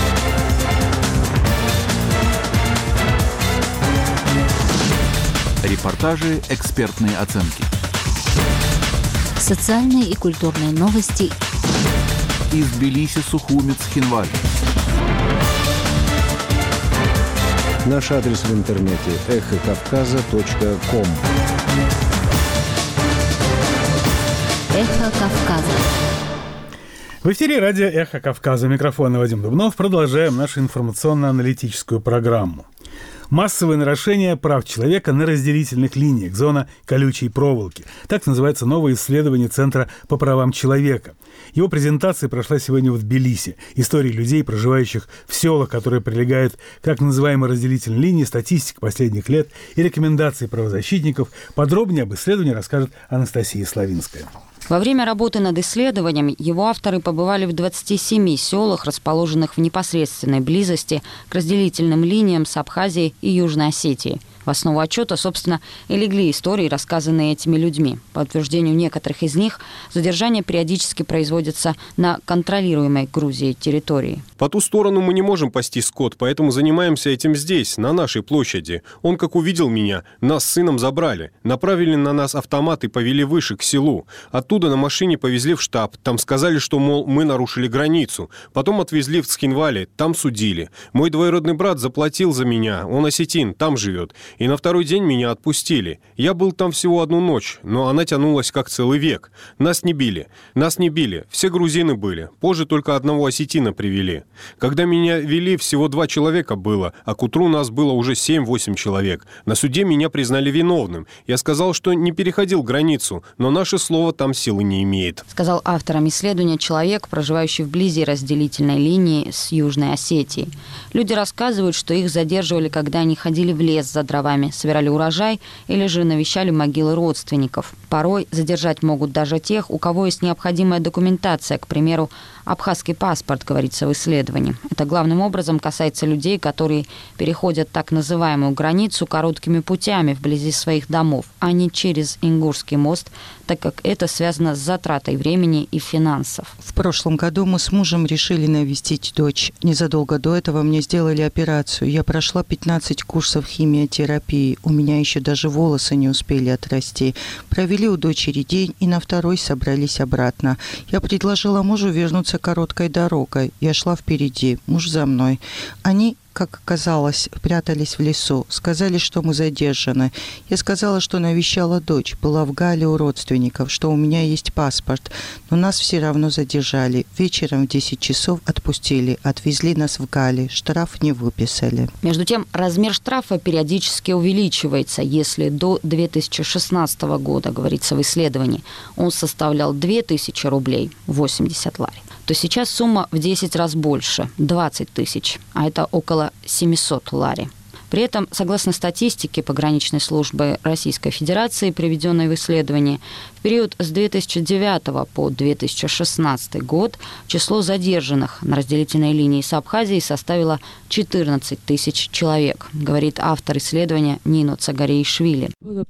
[SPEAKER 15] Репортажи, экспертные оценки.
[SPEAKER 16] Социальные и культурные новости.
[SPEAKER 15] Из Тбилиси, Сухуми, Цхинвали.
[SPEAKER 17] Наш адрес в интернете эхокавказа.ком.
[SPEAKER 16] Эхо Кавказа.
[SPEAKER 1] В эфире радио «Эхо Кавказа». Микрофон Вадим Дубнов. Продолжаем нашу информационно-аналитическую программу. Массовое нарушение прав человека на разделительных линиях, зона колючей проволоки. Так называется новое исследование Центра по правам человека. Его презентация прошла сегодня в Тбилиси. Истории людей, проживающих в селах, которые прилегают к так называемой разделительной линии, статистика последних лет и рекомендации правозащитников. Подробнее об исследовании расскажет Анастасия Славинская.
[SPEAKER 14] Во время работы над исследованием его авторы побывали в 27 селах, расположенных в непосредственной близости к разделительным линиям с Абхазией и Южной Осетией. В основу отчета, собственно, и легли истории, рассказанные этими людьми. По утверждению некоторых из них, задержания периодически производятся на контролируемой Грузией территории.
[SPEAKER 2] По ту сторону мы не можем пасти скот, поэтому занимаемся этим здесь, на нашей площади. Он, как увидел меня, нас с сыном забрали. Направили на нас автомат и повели выше, к селу. Оттуда на машине повезли в штаб. Там сказали, что, мол, мы нарушили границу. Потом отвезли в Цхинвали, там судили. Мой двоюродный брат заплатил за меня, он осетин, там живет. И на второй день меня отпустили. Я был там всего одну ночь, но она тянулась как целый век. Нас не били. Все грузины были. Позже только одного осетина привели. Когда меня вели, всего 2 человека было, а к утру нас было уже 7-8 человек. На суде меня признали виновным. Я сказал, что не переходил границу, но наше слово там силы не имеет.
[SPEAKER 14] Сказал авторам исследования человек, проживающий вблизи разделительной линии с Южной Осетией. Люди рассказывают, что их задерживали, когда они ходили в лес за дровами, собирали урожай или же навещали могилы родственников. Порой задержать могут даже тех, у кого есть необходимая документация, к примеру, абхазский паспорт, говорится в исследовании. Это главным образом касается людей, которые переходят так называемую границу короткими путями вблизи своих домов, а не через Ингурский мост, так как это связано с затратой времени и финансов.
[SPEAKER 9] В прошлом году мы с мужем решили навестить дочь. Незадолго до этого мне сделали операцию. Я прошла 15 курсов химиотерапии. У меня еще даже волосы не успели отрасти. Провели у дочери день и на второй собрались обратно. Я предложила мужу вернуться короткой дорогой. Я шла впереди, муж за мной. Они, как оказалось, прятались в лесу. Сказали, что мы задержаны. Я сказала, что навещала дочь, была в Гале у родственников, что у меня есть паспорт. Но нас все равно задержали. Вечером в 10 часов отпустили, отвезли нас в Гале. Штраф не выписали.
[SPEAKER 14] Между тем, размер штрафа периодически увеличивается. Если до 2016 года, говорится в исследовании, он составлял 2000 рублей, 80 лари, то сейчас сумма в 10 раз больше, 20 тысяч, а это около 700 лари. При этом, согласно статистике пограничной службы Российской Федерации, приведенной в исследовании, в период с 2009 по 2016 год число задержанных на разделительной линии с Абхазией составило 14 тысяч человек, говорит автор исследования Нино Цагариишвили.
[SPEAKER 9] В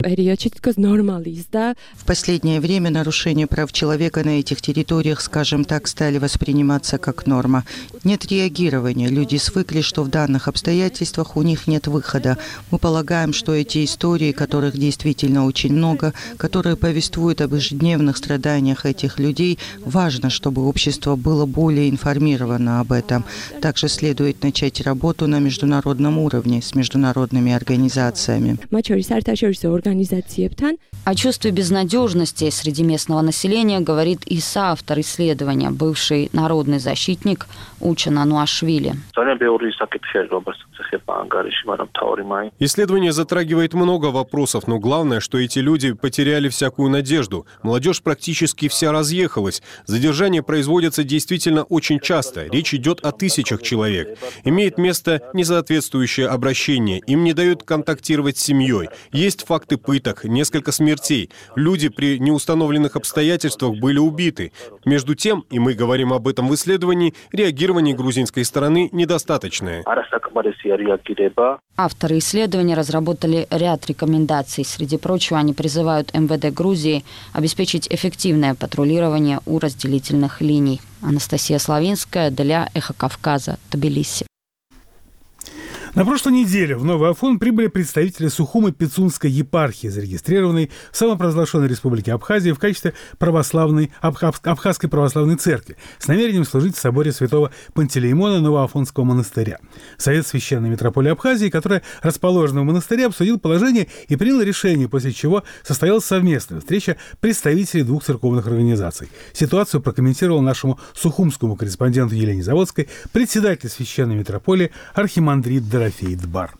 [SPEAKER 9] последнее время нарушения прав человека на этих территориях, скажем так, стали восприниматься как норма. Нет реагирования. Люди свыкли, что в данных обстоятельствах у них нет выхода. Мы полагаем, что эти истории, которых действительно очень много, которые повествуют об ежедневных страданиях этих людей, важно, чтобы общество было более информировано об этом. Также следует начать работу на международном уровне с международными организациями.
[SPEAKER 14] О чувстве безнадежности среди местного населения говорит и соавтор исследования, бывший народный защитник Уча Нануашвили.
[SPEAKER 2] Исследование затрагивает много вопросов, но главное, что эти люди потеряли всякую надежду. Молодежь практически вся разъехалась. Задержания производятся действительно очень часто. Речь идет о тысячах человек. Имеет место несоответствующее обращение. Им не дают контактировать с семьей. Есть факты пыток, несколько смертей. Люди при неустановленных обстоятельствах были убиты. Между тем, и мы говорим об этом в исследовании, реагирование грузинской стороны недостаточное.
[SPEAKER 14] Авторы исследования разработали ряд рекомендаций. Среди прочего, они призывают МВД Грузии обеспечить эффективное патрулирование у разделительных линий. Анастасия Славинская для «Эхо Кавказа», Тбилиси.
[SPEAKER 1] На прошлой неделе в Новый Афон прибыли представители Сухуми-Пицунской епархии, зарегистрированной в самопровозглашенной республике Абхазия в качестве Абхазской православной церкви с намерением служить в соборе святого Пантелеймона Новоафонского монастыря. Совет священной митрополии Абхазии, который расположен в монастыре, обсудил положение и принял решение, после чего состоялась совместная встреча представителей двух церковных организаций. Ситуацию прокомментировал нашему сухумскому корреспонденту Елене Заводской председатель священной митрополии архимандрит Дорофей Дбар.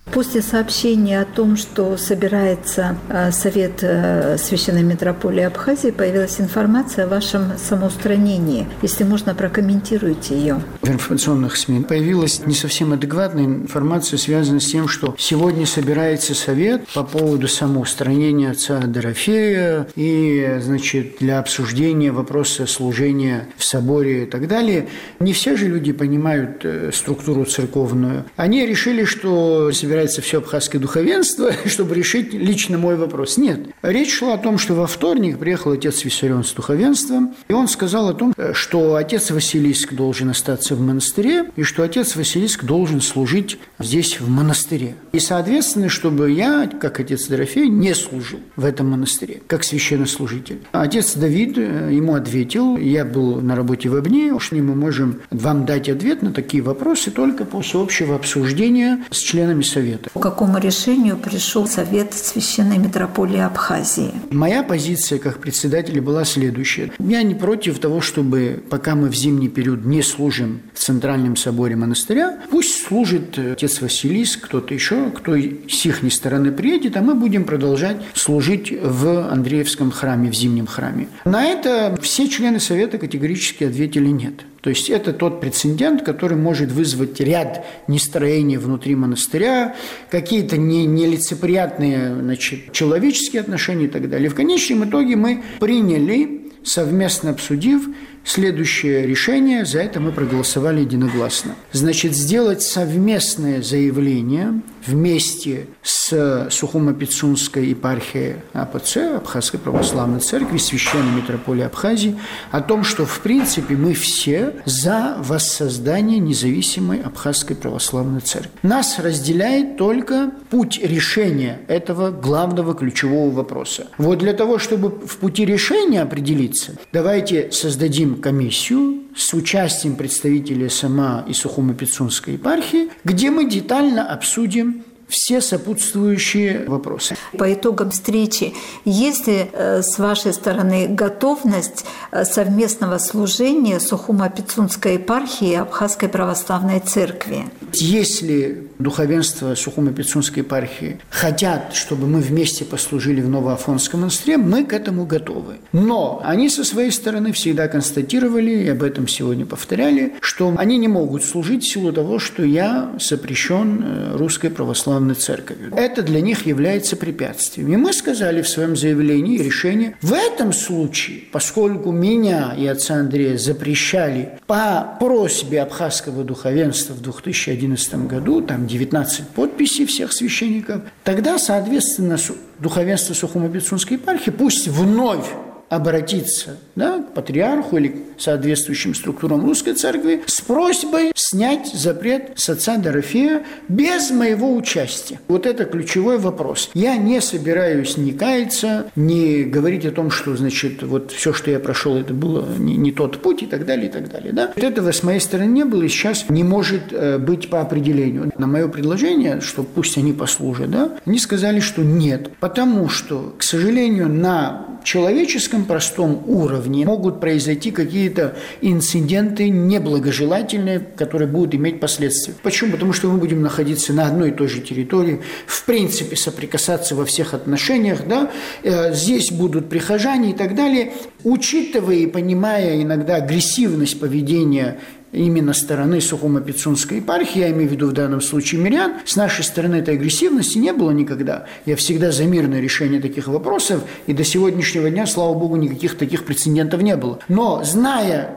[SPEAKER 18] После сообщения о том, что собирается Совет Священной Митрополии Абхазии, появилась информация о вашем самоустранении. Если можно, прокомментируйте ее.
[SPEAKER 3] В информационных СМИ появилась не совсем адекватная информация, связанная с тем, что сегодня собирается Совет по поводу самоустранения отца Дорофея и, для обсуждения вопроса служения в соборе и так далее. Не все же люди понимают структуру церковную. Они решили, что собирается все абхазское духовенство, чтобы решить лично мой вопрос. Нет. Речь шла о том, что во вторник приехал отец Виссарион с духовенством, и он сказал о том, что отец Василиск должен остаться в монастыре, и что отец Василиск должен служить здесь, в монастыре. И, соответственно, чтобы я, как отец Дорофей, не служил в этом монастыре, как священнослужитель. Отец Давид ему ответил, я был на работе в Обне, уж мы можем вам дать ответ на такие вопросы только после общего обсуждения с членами Совета.
[SPEAKER 18] К какому решению пришел Совет Священной Митрополии Абхазии?
[SPEAKER 3] Моя позиция как председателя была следующая. Я не против того, чтобы, пока мы в зимний период не служим в Центральном соборе монастыря, пусть служит отец Василиск, кто-то еще, кто с их стороны приедет, а мы будем продолжать служить в Андреевском храме, в зимнем храме. На это все члены Совета категорически ответили нет. То есть это тот прецедент, который может вызвать ряд нестроений внутри монастыря, какие-то нелицеприятные человеческие отношения и так далее. В конечном итоге мы приняли, совместно обсудив, следующее решение, за это мы проголосовали единогласно. Сделать совместное заявление вместе с Сухумо-Пицунской епархией АПЦ, Абхазской православной церкви, Священной Митрополии Абхазии, о том, что, в принципе, мы все за воссоздание независимой Абхазской православной церкви. Нас разделяет только путь решения этого главного ключевого вопроса. Вот для того, чтобы в пути решения определиться, давайте создадим комиссию с участием представителей СМА и Сухумо-Пицунской епархии, где мы детально обсудим все сопутствующие вопросы.
[SPEAKER 18] По итогам встречи, есть ли с вашей стороны готовность совместного служения Сухумо-Пицунской епархии и Абхазской православной церкви?
[SPEAKER 3] Если духовенство Сухумо-Пицунской епархии хотят, чтобы мы вместе послужили в Новоафонском монастыре, мы к этому готовы. Но они со своей стороны всегда констатировали, и об этом сегодня повторяли, что они не могут служить в силу того, что я запрещен Русской православной церковью. Это для них является препятствием. И мы сказали в своем заявлении и решении, в этом случае, поскольку меня и отца Андрея запрещали по просьбе абхазского духовенства в 2011 году, там 19 подписей всех священников, тогда, соответственно, духовенство Сухумо-Пицунской епархии пусть вновь обратиться к патриарху или к соответствующим структурам Русской Церкви с просьбой снять запрет с отца Дорофея без моего участия. Вот это ключевой вопрос. Я не собираюсь ни каяться, ни говорить о том, что, вот все, что я прошел, это было не тот путь и так далее, и так далее. Да? Вот этого с моей стороны не было и сейчас не может быть по определению. На мое предложение, что пусть они послужат, они сказали, что нет. Потому что, к сожалению, на человеческом простом уровне могут произойти какие-то инциденты неблагожелательные, которые будут иметь последствия. Почему? Потому что мы будем находиться на одной и той же территории, в принципе, соприкасаться во всех отношениях, здесь будут прихожане и так далее. Учитывая и понимая иногда агрессивность поведения именно стороны Сухумо-Пицунской епархии, я имею в виду в данном случае мирян, с нашей стороны этой агрессивности не было никогда. Я всегда за мирное решение таких вопросов, и до сегодняшнего дня, слава богу, никаких таких прецедентов не было. Но, зная,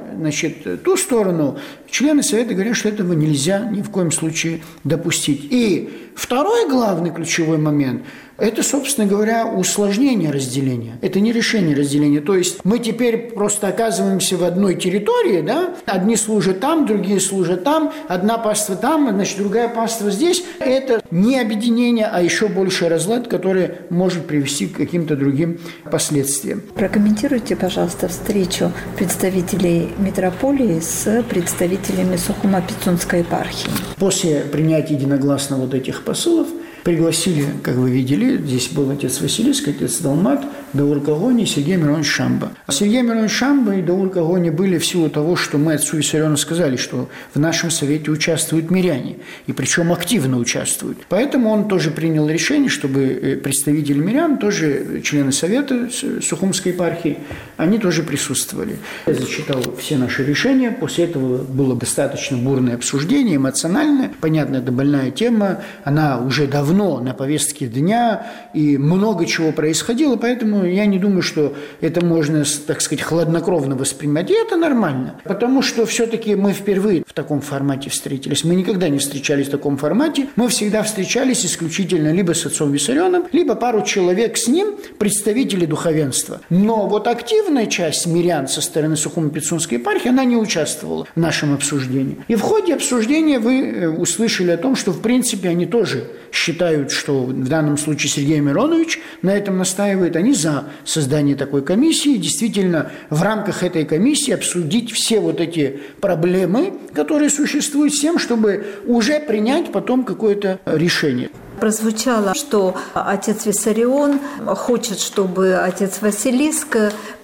[SPEAKER 3] ту сторону, члены Совета говорят, что этого нельзя ни в коем случае допустить. И второй главный ключевой момент – это, собственно говоря, усложнение разделения. Это не решение разделения. То есть мы теперь просто оказываемся в одной территории, одни служат там, другие служат там, одна паства там, другая паства здесь. Это не объединение, а еще больший разлад, который может привести к каким-то другим последствиям.
[SPEAKER 18] Прокомментируйте, пожалуйста, встречу представителей митрополии с представителями Сухумо-Пицунской епархии.
[SPEAKER 3] После принятия единогласно этих посылов Пригласили, как вы видели, здесь был отец Василиск, отец Далмат, Даур Кагони и Сергей Миронович Шамба. Сергей Миронович Шамба и Даур Кагони были в силу того, что мы отцу Виссариону сказали, что в нашем совете участвуют миряне, и причем активно участвуют. Поэтому он тоже принял решение, чтобы представители мирян, тоже члены совета Сухумской епархии, они тоже присутствовали. Я зачитал все наши решения, после этого было достаточно бурное обсуждение, эмоциональное. Понятно, это больная тема, она уже давно на повестке дня, и много чего происходило, поэтому я не думаю, что это можно, так сказать, хладнокровно воспринимать, и это нормально, потому что все-таки мы впервые в таком формате встретились, мы никогда не встречались в таком формате, мы всегда встречались исключительно либо с отцом Виссарионом, либо пару человек с ним, представители духовенства. Но вот активная часть мирян со стороны Сухумо-Пицунской епархии, она не участвовала в нашем обсуждении. И в ходе обсуждения вы услышали о том, что, в принципе, они тоже считают, что в данном случае Сергей Миронович на этом настаивает, они за создание такой комиссии. Действительно, в рамках этой комиссии обсудить все вот эти проблемы, которые существуют, с тем, чтобы уже принять потом какое-то решение.
[SPEAKER 18] Прозвучало, что отец Виссарион хочет, чтобы отец Василиск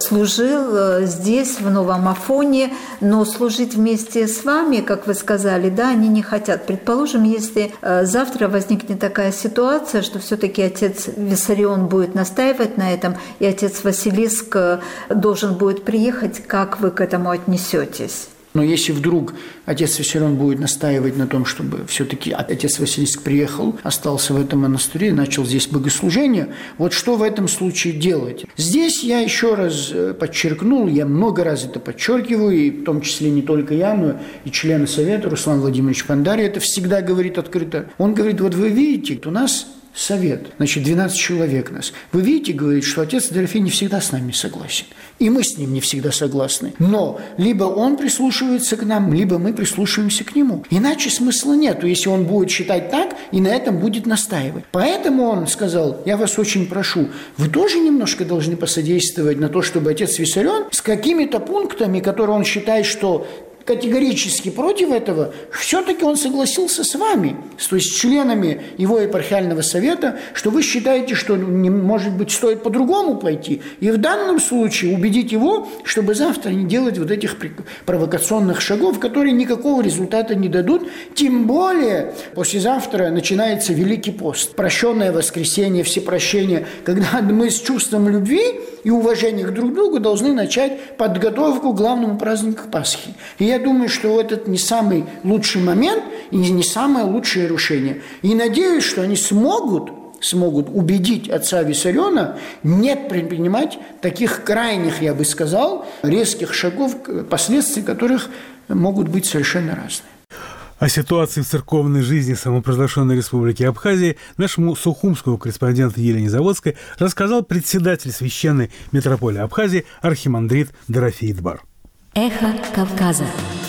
[SPEAKER 18] служил здесь, в Новом Афоне, но служить вместе с вами, как вы сказали, да, они не хотят. Предположим, если завтра возникнет такая ситуация, что все-таки отец Виссарион будет настаивать на этом, и отец Василиск должен будет приехать, как вы к этому отнесетесь?
[SPEAKER 3] Но если вдруг отец Виссарион будет настаивать на том, чтобы все-таки отец Василиск приехал, остался в этом монастыре, начал здесь богослужение, вот что в этом случае делать? Здесь я еще раз подчеркнул, я много раз это подчеркиваю, и в том числе не только я, но и члены совета, Руслан Владимирович Пандарий это всегда говорит открыто. Он говорит, вот вы видите, у нас совет, значит, 12 человек нас. Вы видите, говорит, что отец Дорофей не всегда с нами согласен. И мы с ним не всегда согласны. Но либо он прислушивается к нам, либо мы прислушиваемся к нему. Иначе смысла нет, если он будет считать так и на этом будет настаивать. Поэтому он сказал, я вас очень прошу, вы тоже немножко должны посодействовать на то, чтобы отец Виссарион с какими-то пунктами, которые он считает, что категорически против этого, все-таки он согласился с вами, то есть с членами его епархиального совета, что вы считаете, что, может быть, стоит по-другому пойти. И в данном случае убедить его, чтобы завтра не делать вот этих провокационных шагов, которые никакого результата не дадут. Тем более, послезавтра начинается Великий пост. Прощенное воскресенье, всепрощение, когда мы с чувством любви и уважения друг к другу должны начать подготовку к главному празднику Пасхи. И я думаю, что этот не самый лучший момент и не самое лучшее решение. И надеюсь, что они смогут убедить отца Виссариона не предпринимать таких крайних, я бы сказал, резких шагов, последствия которых могут быть совершенно разные.
[SPEAKER 1] О ситуации в церковной жизни самопровозглашенной Республики Абхазии нашему сухумскому корреспонденту Елене Заводской рассказал председатель Священной митрополии Абхазии архимандрит Дорофей Дбар.
[SPEAKER 16] Эхо Кавказа.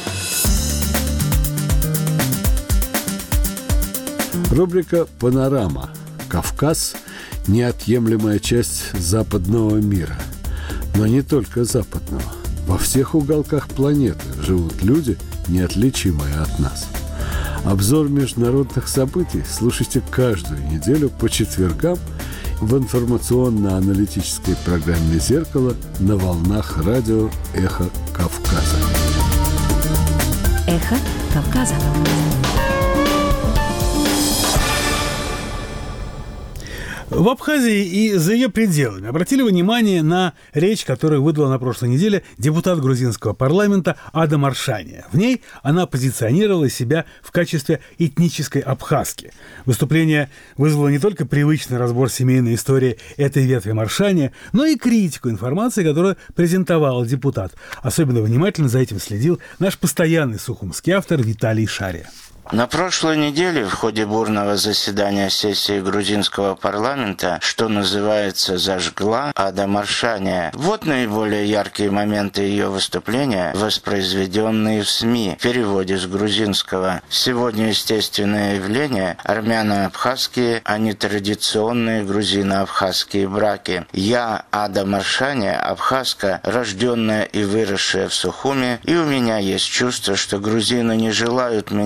[SPEAKER 17] Рубрика «Панорама». Кавказ – неотъемлемая часть западного мира. Но не только западного. Во всех уголках планеты живут люди, неотличимые от нас. Обзор международных событий слушайте каждую неделю по четвергам в информационно-аналитической программе «Зеркало» на волнах радио «Эхо Кавказа».
[SPEAKER 16] Эхо Кавказа.
[SPEAKER 1] В Абхазии и за ее пределами обратили внимание на речь, которую выдала на прошлой неделе депутат грузинского парламента Ада Маршания. В ней она позиционировала себя в качестве этнической абхазки. Выступление вызвало не только привычный разбор семейной истории этой ветви Маршания, но и критику информации, которую презентовал депутат. Особенно внимательно за этим следил наш постоянный сухумский автор Виталий Шария.
[SPEAKER 19] На прошлой неделе в ходе бурного заседания сессии грузинского парламента, что называется, зажгла Ада Маршания. Вот наиболее яркие моменты ее выступления, воспроизведенные в СМИ в переводе с грузинского. Сегодня естественное явление – армяно-абхазские, а не традиционные грузино-абхазские браки. Я, Ада Маршания, абхазка, рожденная и выросшая в Сухуме, и у меня есть чувство, что грузины не желают меня услышать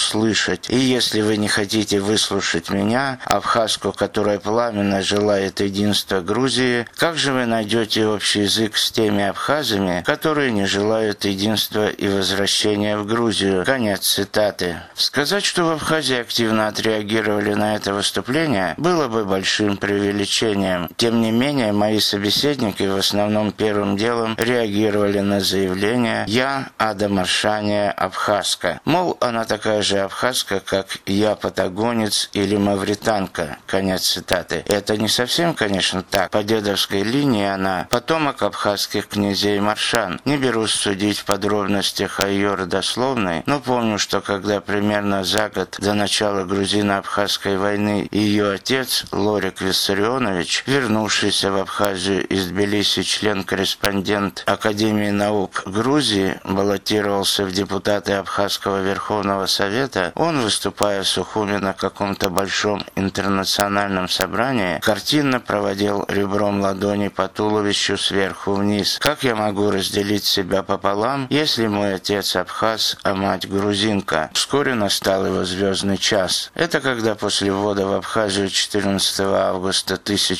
[SPEAKER 19] услышать. И если вы не хотите выслушать меня, абхазку, которая пламенно желает единства Грузии, как же вы найдете общий язык с теми абхазами, которые не желают единства и возвращения в Грузию? Конец цитаты. Сказать, что в Абхазии активно отреагировали на это выступление, было бы большим преувеличением. Тем не менее, мои собеседники в основном первым делом реагировали на заявление «Я Ада Маршания абхазка». Мол, она такая же абхазка, как я патагонец или мавританка. Конец цитаты. Это не совсем, конечно, так. По дедовской линии она потомок абхазских князей Маршан. Не берусь судить в подробностях о ее родословной, но помню, что когда примерно за год до начала грузино-абхазской войны ее отец, Лорик Виссарионович, вернувшийся в Абхазию из Тбилиси, член-корреспондент Академии наук Грузии, баллотировался в депутаты Абхазского Верховного Совета, он, выступая в Сухуми на каком-то большом интернациональном собрании, картинно проводил ребром ладони по туловищу сверху вниз. Как я могу разделить себя пополам, если мой отец абхаз, а мать грузинка? Вскоре настал его звездный час. Это когда после ввода в Абхазию 14 августа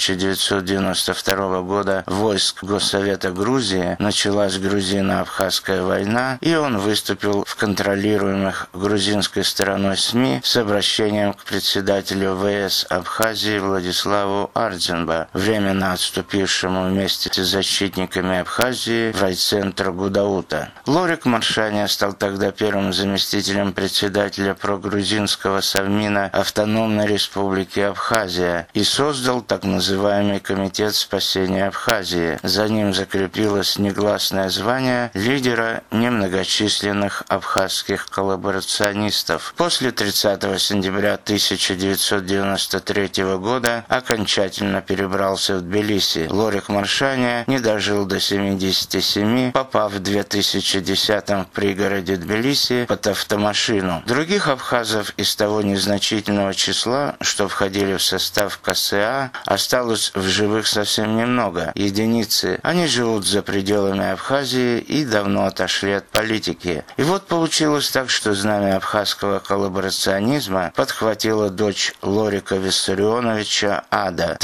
[SPEAKER 19] 1992 года войск Госсовета Грузии началась грузино-абхазская война, и он выступил в контролируемых грузинской стороной СМИ с обращением к председателю ВС Абхазии Владиславу Ардзенба, временно отступившему вместе с защитниками Абхазии в райцентр Гудаута. Лорик Маршания стал тогда первым заместителем председателя прогрузинского совмина Автономной Республики Абхазия и создал так называемый Комитет спасения Абхазии. За ним закрепилось негласное звание лидера немногочисленных абхазских коллаборационистов. После 30 сентября 1993 года окончательно перебрался в Тбилиси. Лорик Маршания не дожил до 77, попав в 2010-м в пригороде Тбилиси под автомашину. Других абхазов из того незначительного числа, что входили в состав КСА, осталось в живых совсем немного, единицы. Они живут за пределами Абхазии и давно отошли от политики. И вот получилось так, что знамя абхазского коллаборационизма подхватила дочь Лорика Виссарионовича Ада,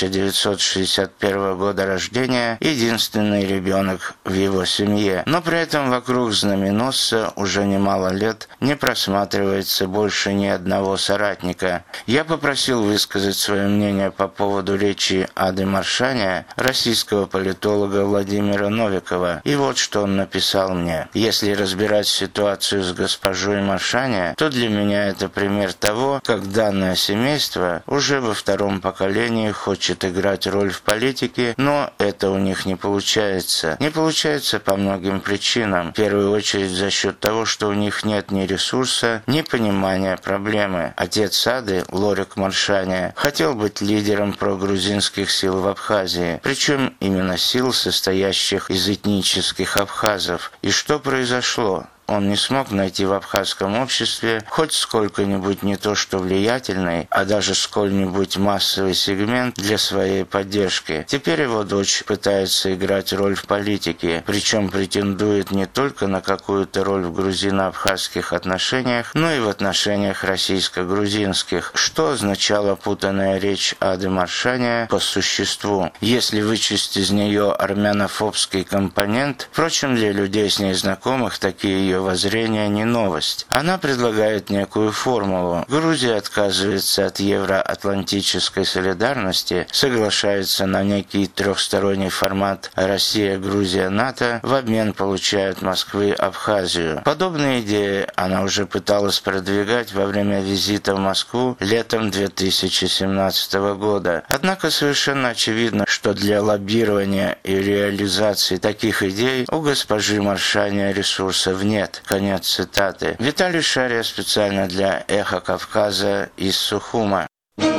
[SPEAKER 19] 1961 года рождения, единственный ребенок в его семье. Но при этом вокруг знаменосца уже немало лет не просматривается больше ни одного соратника. Я попросил высказать свое мнение по поводу речи Ады Маршания российского политолога Владимира Новикова. И вот что он написал мне. Если разбирать ситуацию с госпожой Маршания, то для меня это пример того, как данное семейство уже во втором поколении хочет играть роль в политике, но это у них не получается. Не получается по многим причинам. В первую очередь за счет того, что у них нет ни ресурса, ни понимания проблемы. Отец Ады, Лорик Маршания, хотел быть лидером прогрузинских сил в Абхазии, причем именно сил, состоящих из этнических абхазов. И что произошло? Он не смог найти в абхазском обществе хоть сколько-нибудь не то что влиятельный, а даже сколь-нибудь массовый сегмент для своей поддержки. Теперь его дочь пытается играть роль в политике, причем претендует не только на какую-то роль в грузино-абхазских отношениях, но и в отношениях российско-грузинских, что означала путанная речь Ады Маршания по существу. Если вычесть из нее армянофобский компонент, впрочем, для людей с ней знакомых такие ее воззрения не новость. Она предлагает некую формулу. Грузия отказывается от евроатлантической солидарности, соглашается на некий трехсторонний формат Россия-Грузия-НАТО, в обмен получает Москвы Абхазию. Подобные идеи она уже пыталась продвигать во время визита в Москву летом 2017 года. Однако совершенно очевидно, что для лоббирования и реализации таких идей у госпожи Маршания ресурсов нет. Конец цитаты. Виталий Шария специально для «Эхо Кавказа» из Сухума.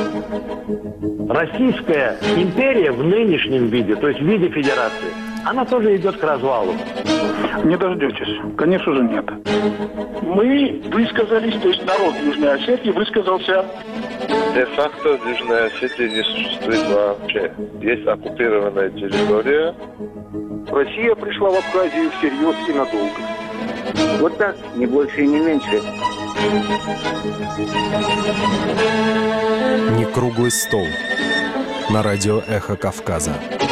[SPEAKER 20] Российская империя в нынешнем виде, то есть в виде федерации, она тоже идет к развалу.
[SPEAKER 21] Не дождетесь. Конечно же, нет. Мы высказались, то есть народ Южной Осетии высказался.
[SPEAKER 22] Де-факто в Южной Осетии не существует вообще. Есть оккупированная территория.
[SPEAKER 21] Россия пришла в Абхазию всерьез и надолго.
[SPEAKER 11] Вот так, не больше и не меньше.
[SPEAKER 2] Не круглый стол. На радио «Эхо Кавказа».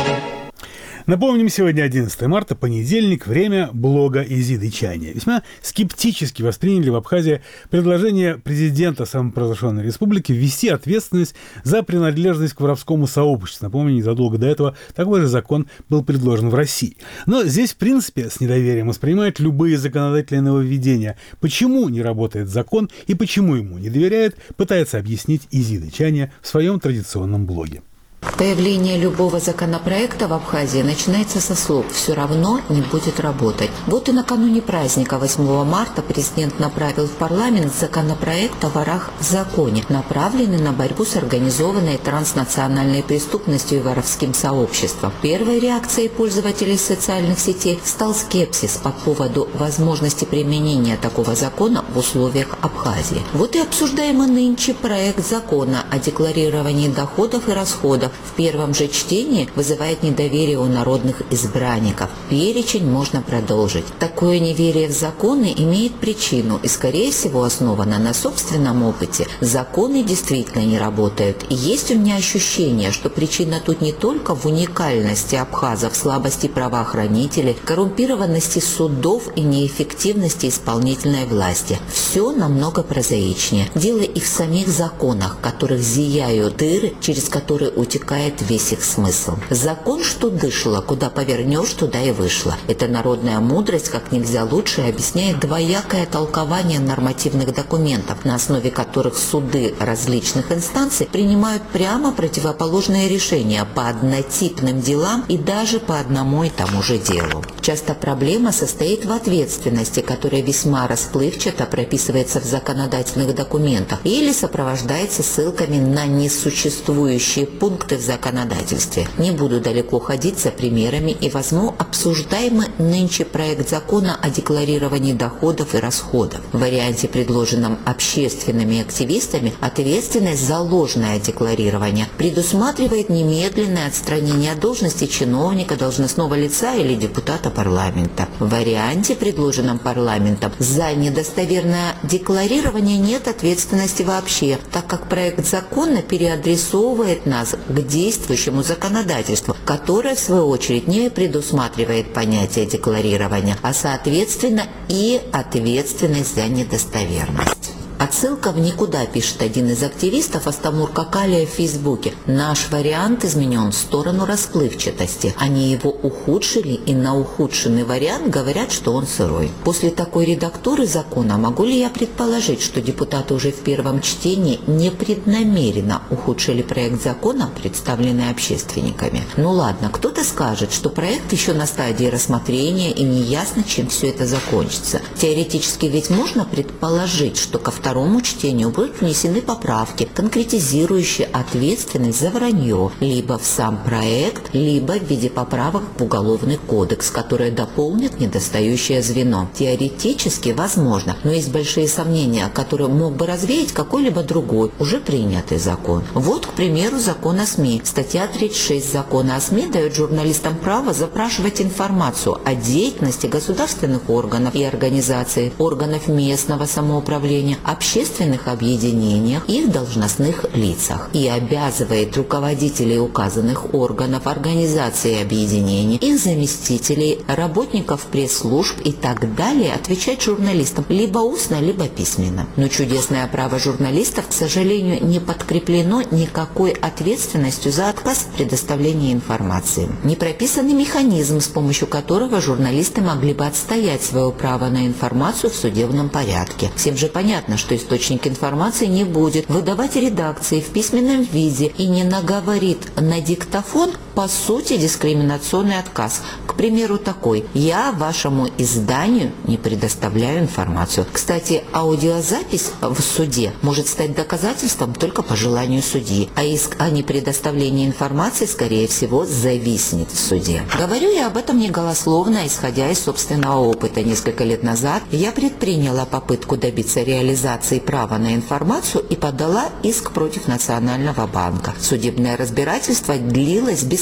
[SPEAKER 1] Напомним, сегодня 11 марта, понедельник, время блога Изиды Чайни. Весьма скептически восприняли в Абхазии предложение президента самопровозглашенной республики ввести ответственность за принадлежность к воровскому сообществу. Напомню, незадолго до этого такой же закон был предложен в России. Но здесь, в принципе, с недоверием воспринимают любые законодательные нововведения. Почему не работает закон и почему ему не доверяют, пытается объяснить Изида Чайни в своем традиционном блоге.
[SPEAKER 6] Появление любого законопроекта в Абхазии начинается со слов «все равно не будет работать». Вот и накануне праздника 8 марта президент направил в парламент законопроект о ворах в законе, направленный на борьбу с организованной транснациональной преступностью и воровским сообществом. Первой реакцией пользователей социальных сетей стал скепсис по поводу возможности применения такого закона в условиях Абхазии. Вот и обсуждаемый нынче проект закона о декларировании доходов и расходов в первом же чтении вызывает недоверие у народных избранников. Перечень можно продолжить. Такое неверие в законы имеет причину и, скорее всего, основано на собственном опыте. Законы действительно не работают. И есть у меня ощущение, что причина тут не только в уникальности абхазов, слабости правоохранителей, коррумпированности судов и неэффективности исполнительной власти. Все намного прозаичнее. Дело и в самих законах, в которых зияют дыры, через которые утекает весь их смысл. Закон, что дышло, куда повернешь, туда и вышло. Эта народная мудрость как нельзя лучше объясняет двоякое толкование нормативных документов, на основе которых суды различных инстанций принимают прямо противоположные решения по однотипным делам и даже по одному и тому же делу. Часто проблема состоит в ответственности, которая весьма расплывчато прописывается в законодательных документах или сопровождается ссылками на несуществующие пункты в законодательстве. Не буду далеко ходить за примерами и возьму обсуждаемый нынче проект закона о декларировании доходов и расходов. В варианте, предложенном общественными активистами, ответственность за ложное декларирование предусматривает немедленное отстранение от должности чиновника, должностного лица или депутата парламента. В варианте, предложенном парламентом, за недостоверное декларирование нет ответственности вообще, так как проект закона переадресовывает нас к действующему законодательству, которое, в свою очередь, не предусматривает понятие декларирования, а, соответственно, и ответственность за недостоверность. Отсылка в никуда, пишет один из активистов Астамур Какалия в Фейсбуке. Наш вариант изменен в сторону расплывчатости. Они его ухудшили и на ухудшенный вариант говорят, что он сырой. После такой редактуры закона могу ли я предположить, что депутаты уже в первом чтении непреднамеренно ухудшили проект закона, представленный общественниками? Ну ладно, кто-то скажет, что проект еще на стадии рассмотрения и неясно, чем все это закончится. Теоретически ведь можно предположить, что ко второму чтению будут внесены поправки, конкретизирующие ответственность за вранье либо в сам проект, либо в виде поправок в Уголовный кодекс, которые дополнят недостающее звено. Теоретически возможно, но есть большие сомнения, которые мог бы развеять какой-либо другой, уже принятый закон. Вот, к примеру, закон о СМИ. Статья 36 закона о СМИ дает журналистам право запрашивать информацию о деятельности государственных органов и организаций, органов местного самоуправления, общественных объединениях и их должностных лицах и обязывает руководителей указанных органов, организаций и объединений, их заместителей, работников пресс-служб и так далее отвечать журналистам либо устно, либо письменно. Но чудесное право журналистов, к сожалению, не подкреплено никакой ответственностью за отказ в предоставлении информации. Не прописан механизм, с помощью которого журналисты могли бы отстоять свое право на информацию в судебном порядке. Всем же понятно, что источник информации не будет выдавать редакции в письменном виде и не наговорит на диктофон, по сути, дискриминационный отказ. К примеру, такой: «Я вашему изданию не предоставляю информацию». Кстати, аудиозапись в суде может стать доказательством только по желанию судьи, а иск о непредоставлении информации, скорее всего, зависнет в суде. Говорю я об этом не голословно, исходя из собственного опыта. Несколько лет назад я предприняла попытку добиться реализации права на информацию и подала иск против Национального банка. Судебное разбирательство длилось бесконечно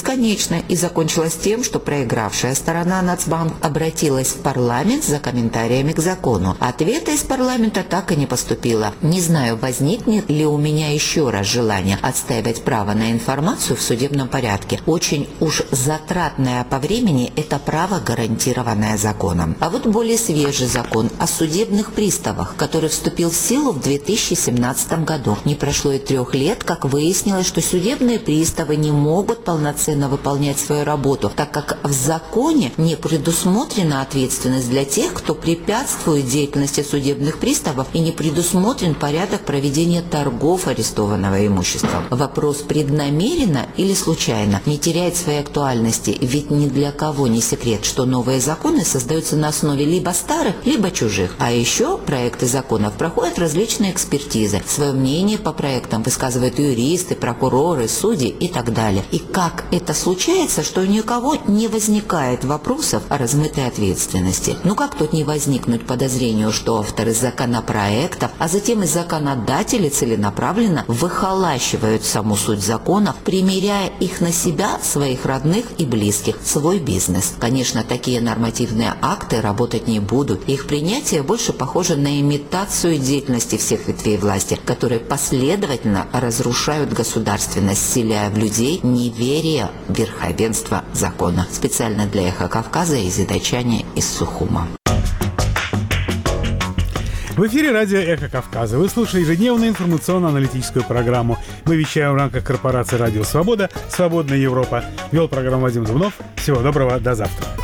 [SPEAKER 6] бесконечно и закончилось тем, что проигравшая сторона Нацбанк обратилась в парламент за комментариями к закону. Ответа из парламента так и не поступило. Не знаю, возникнет ли у меня еще раз желание отстаивать право на информацию в судебном порядке. Очень уж затратное по времени это право, гарантированное законом. А вот более свежий закон о судебных приставах, который вступил в силу в 2017 году. Не прошло и 3 лет, как выяснилось, что судебные приставы не могут полноценно выполнять свою работу, так как в законе не предусмотрена ответственность для тех, кто препятствует деятельности судебных приставов, и не предусмотрен порядок проведения торгов арестованного имущества. Вопрос преднамеренно или случайно не теряет своей актуальности, ведь ни для кого не секрет, что новые законы создаются на основе либо старых, либо чужих. А еще проекты законов проходят различные экспертизы. Свое мнение по проектам высказывают юристы, прокуроры, судьи и так далее. И как это случается, что ни у кого не возникает вопросов о размытой ответственности? Ну как тут не возникнуть подозрению, что авторы законопроектов, а затем и законодатели целенаправленно выхолащивают саму суть законов, примеряя их на себя, своих родных и близких, свой бизнес? Конечно, такие нормативные акты работать не будут. Их принятие больше похоже на имитацию деятельности всех ветвей власти, которые последовательно разрушают государственность, вселяя в людей неверие в верховенство закона. Специально для «Эхо Кавказа» Изида Чаня из Сухума.
[SPEAKER 1] В эфире радио «Эхо Кавказа». Вы слушаете ежедневную информационно-аналитическую программу. Мы вещаем в рамках корпорации «Радио Свобода», «Свободная Европа». Вел программу Вадим Дубнов. Всего доброго, до завтра.